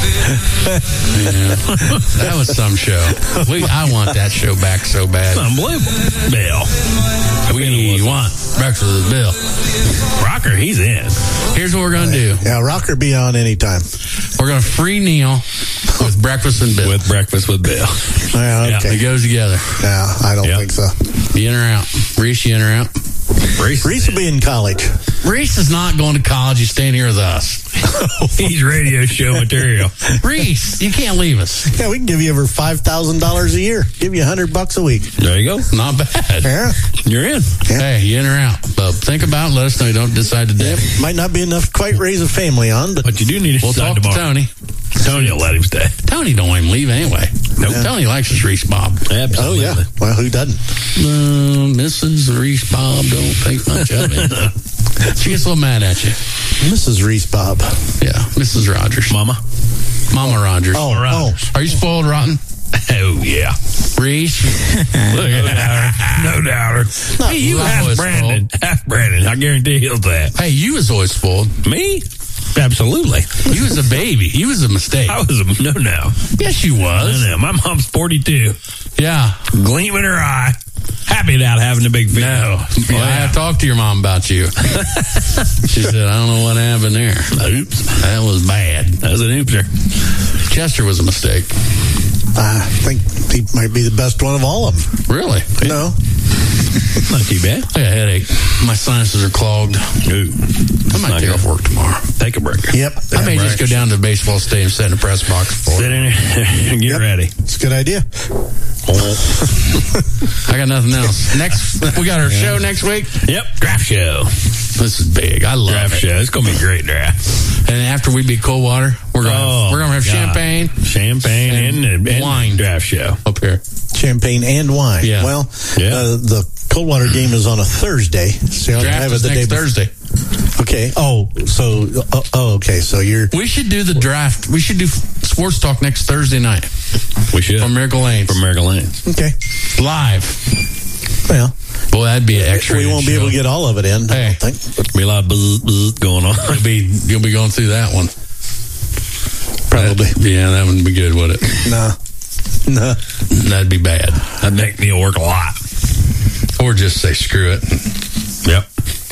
Yeah. That was some show. We, I want that show back so bad. Unbelievable. Bill. We want Breakfast with Bill. Rocker, he's in. Here's what we're going to do. Yeah, Rocker be on anytime. We're going to free Neil with Breakfast and Bill. With Breakfast with Bill. Yeah, okay. It goes together. Yeah, I don't Yep. think so. You in or out? Reese, you in or out? Reese, Reese will be in college. Reese is not going to college. He's staying here with us. He's radio show material. Reese, you can't leave us. Yeah, we can give you over five thousand dollars a year. Give you a hundred bucks a week. There you go. Not bad. Yeah, You're in. Hey, you in or out? But think about it. Let us know. Don't decide today. might not be enough to quite raise a family on, but But you do need to We'll decide talk to tomorrow. Tony. Tony will let him stay. Tony don't want him leave anyway. Nope. Yeah. Tony likes his Reese Bob. Absolutely. oh yeah. Well, who doesn't? Uh, Missus Reese Bob don't think much of it. She gets a little mad at you. Missus Reese Bob. Yeah, Missus Rogers. Mama. Mama Rogers. Oh, oh. Are you spoiled rotten? Oh, yeah. Reese? Look at that. No doubter. Hey, you Love half was Brandon. Half Brandon. I guarantee he'll that. Hey, you was always spoiled. Me? Absolutely. You was a baby. You was a mistake. I was a no no. Yes, you was. I know. My mom's forty-two. Yeah. Gleam in her eye. Happy without having a big feet. No. Well, I have talked to your mom about you. She said, I don't know what happened there. Oops. That was bad. That was an oopser. Chester was a mistake. I think he might be the best one of all of them. Really? No. Not too bad. I got a headache. My sinuses are clogged. Ooh. I might take off work tomorrow. Take a break. Yep. I may just go down to the baseball stadium, sit in the press box for Sit it. in there and get Yep. ready. It's a good idea. I got nothing else. Next, we got our show next week. Yep. Draft show. This is big. I love Draft it. show. It's going to be a great draft. And after we beat Coldwater, we're going Oh, we're going to have God. champagne, Champagne and, and, and wine draft show. up here. Champagne and wine. Yeah. Well, Yeah. Uh, the Coldwater game is on a Thursday. So you'll Draft have it is the day next before. Thursday. Okay. Oh, so oh, oh, okay. So you're We should do the draft. We should do sports talk next Thursday night We should. from Miracle Lane. From Miracle Lane. okay. Live. Well, Boy, that'd be an extra. we won't be able to get all of it in. I Hey. don't think. Be a lot of buzz, buzz going on. You'll be, you'll be going through that one. Probably. That- yeah, that wouldn't be good, would it? Nah. Nah. That'd be bad. That'd make me work a lot. Or just say screw it. Yep.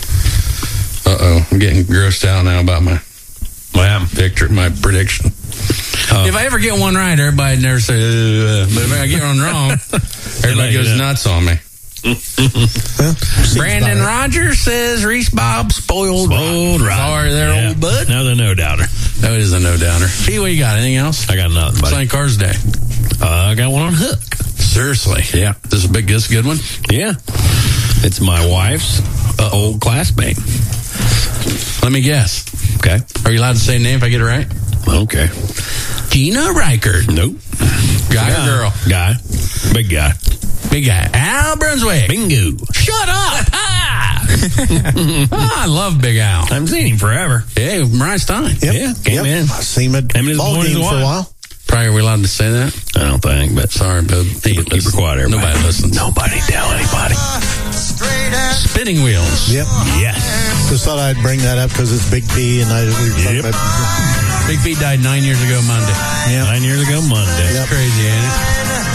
Uh-oh. I'm getting grossed out now about my What happened? picture, my prediction. Oh. If I ever get one right, everybody never say, uh, but if I get one wrong, everybody let you goes know. nuts on me. Well, Brandon about right. Rogers says Reese Bob spoiled. Spoiled rotten. rotten. Sorry there, Yeah. old bud. Another no doubter. That is a no-downer. P, what you got? Anything else? I got nothing, buddy. Playing Cars Day. Uh, I got one on hook. Seriously. Yeah. This is a big, this is a good one? Yeah. It's my wife's uh, old classmate. Let me guess. Okay. Are you allowed to say a name if I get it right? Okay. Gina Reichert. Nope. Guy or girl? Guy. Big guy. Big guy. Al Brunswick. Bingo. Shut up. Ah. Oh, I love Big Al. I haven't seen him forever. Yeah, Mariah Stein. Yep. Yeah, came Yep. in. I seen him at Him and his ball boy and his game for a wife. while. Probably are we allowed to say that? I don't think, but Sorry, Bub. keep, it- keep it quiet, everybody. Nobody listens. Nobody tell anybody. Spinning wheels. Yep. Yes. Just thought I'd bring that up because it's Big P and I. We were talking Yep. about- Big Pete died nine years ago Monday. Yeah. Nine years ago Monday. Yep. Crazy, ain't it?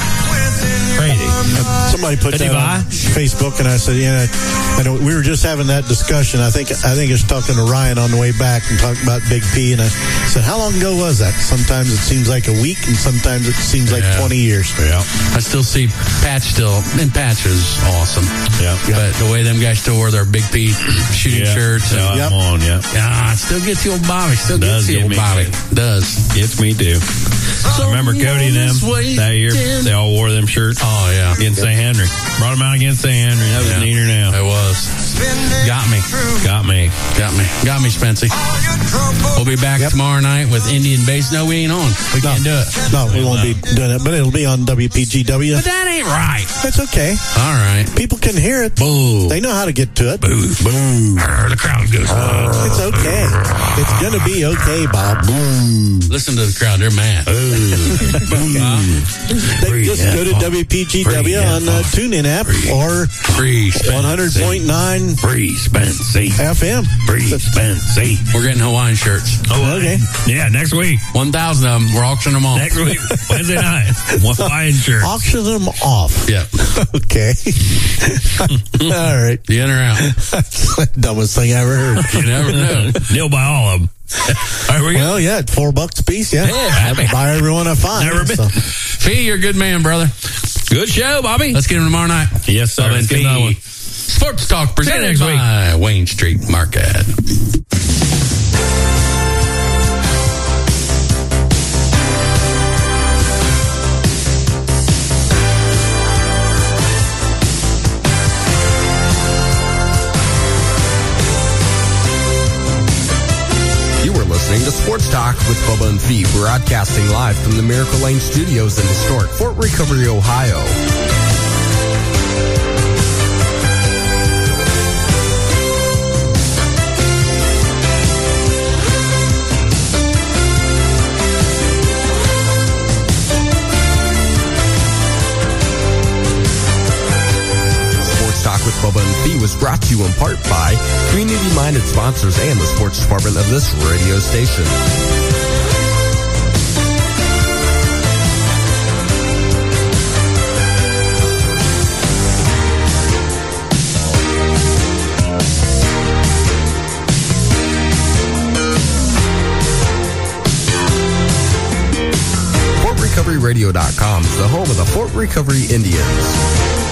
Crazy. Somebody put Did he that on buy? Facebook, and I said, "Yeah." I know we were just having that discussion. I think I think it's talking to Ryan on the way back and talking about Big P, and I said, "How long ago was that?" Sometimes it seems like a week, and sometimes it seems like Yeah. twenty years. Yeah. I still see Patch still, and Patch is awesome. Yeah. But the way them guys still wear their Big P shooting Yeah. shirts. Yeah, And, I'm on, yeah. Ah, it still gets the old Bobby. Still Does gets the get old me, Bobby. too. Does. Gets me too. I remember Cody and them that year. They all wore them shirts. Oh, yeah. Against Saint Henry. Brought them out against Saint Henry. That was Yeah. neater now. It was. Got me. Got me. Got me. Got me, Spency. We'll be back yep. tomorrow night with Indian Base. No, we ain't on. We no. can't do it. No, we won't be doing it, but it'll be on W P G W. But that ain't right. That's okay. All right. People can hear it. Boo. They know how to get to it. Boo. Boo. The crowd goes nuts. It's okay. It's going to be okay, Bob. Boo. Listen to the crowd. They're mad. They just go to W P G W on the TuneIn app or one hundred point nine Free Spency F M. Free Spency. We're getting Hawaiian shirts. Oh, okay. Yeah, next week. one thousand of them. We're auctioning them off. Next week. Wednesday night. Hawaiian shirts. Auction them off. Yeah. Okay. All right. You in or out? That's the dumbest thing I ever heard. You never know. They'll buy all of them. All right, we well, yeah, four bucks a piece, yeah. Yeah. Buy everyone I find. Never been. So. Fee, you're a good man, brother. Good show, Bobby. Let's get him tomorrow night. Yes, sir. Let's get another one. Sports Talk presented next by week. Wayne Street Market. Listening to Sports Talk with Bubba and Fee, broadcasting live from the Miracle Lane Studios in historic Fort Recovery, Ohio. With Bubba and Fee was brought to you in part by community-minded sponsors and the sports department of this radio station. Fort Recovery Radio dot com is the home of the Fort Recovery Indians.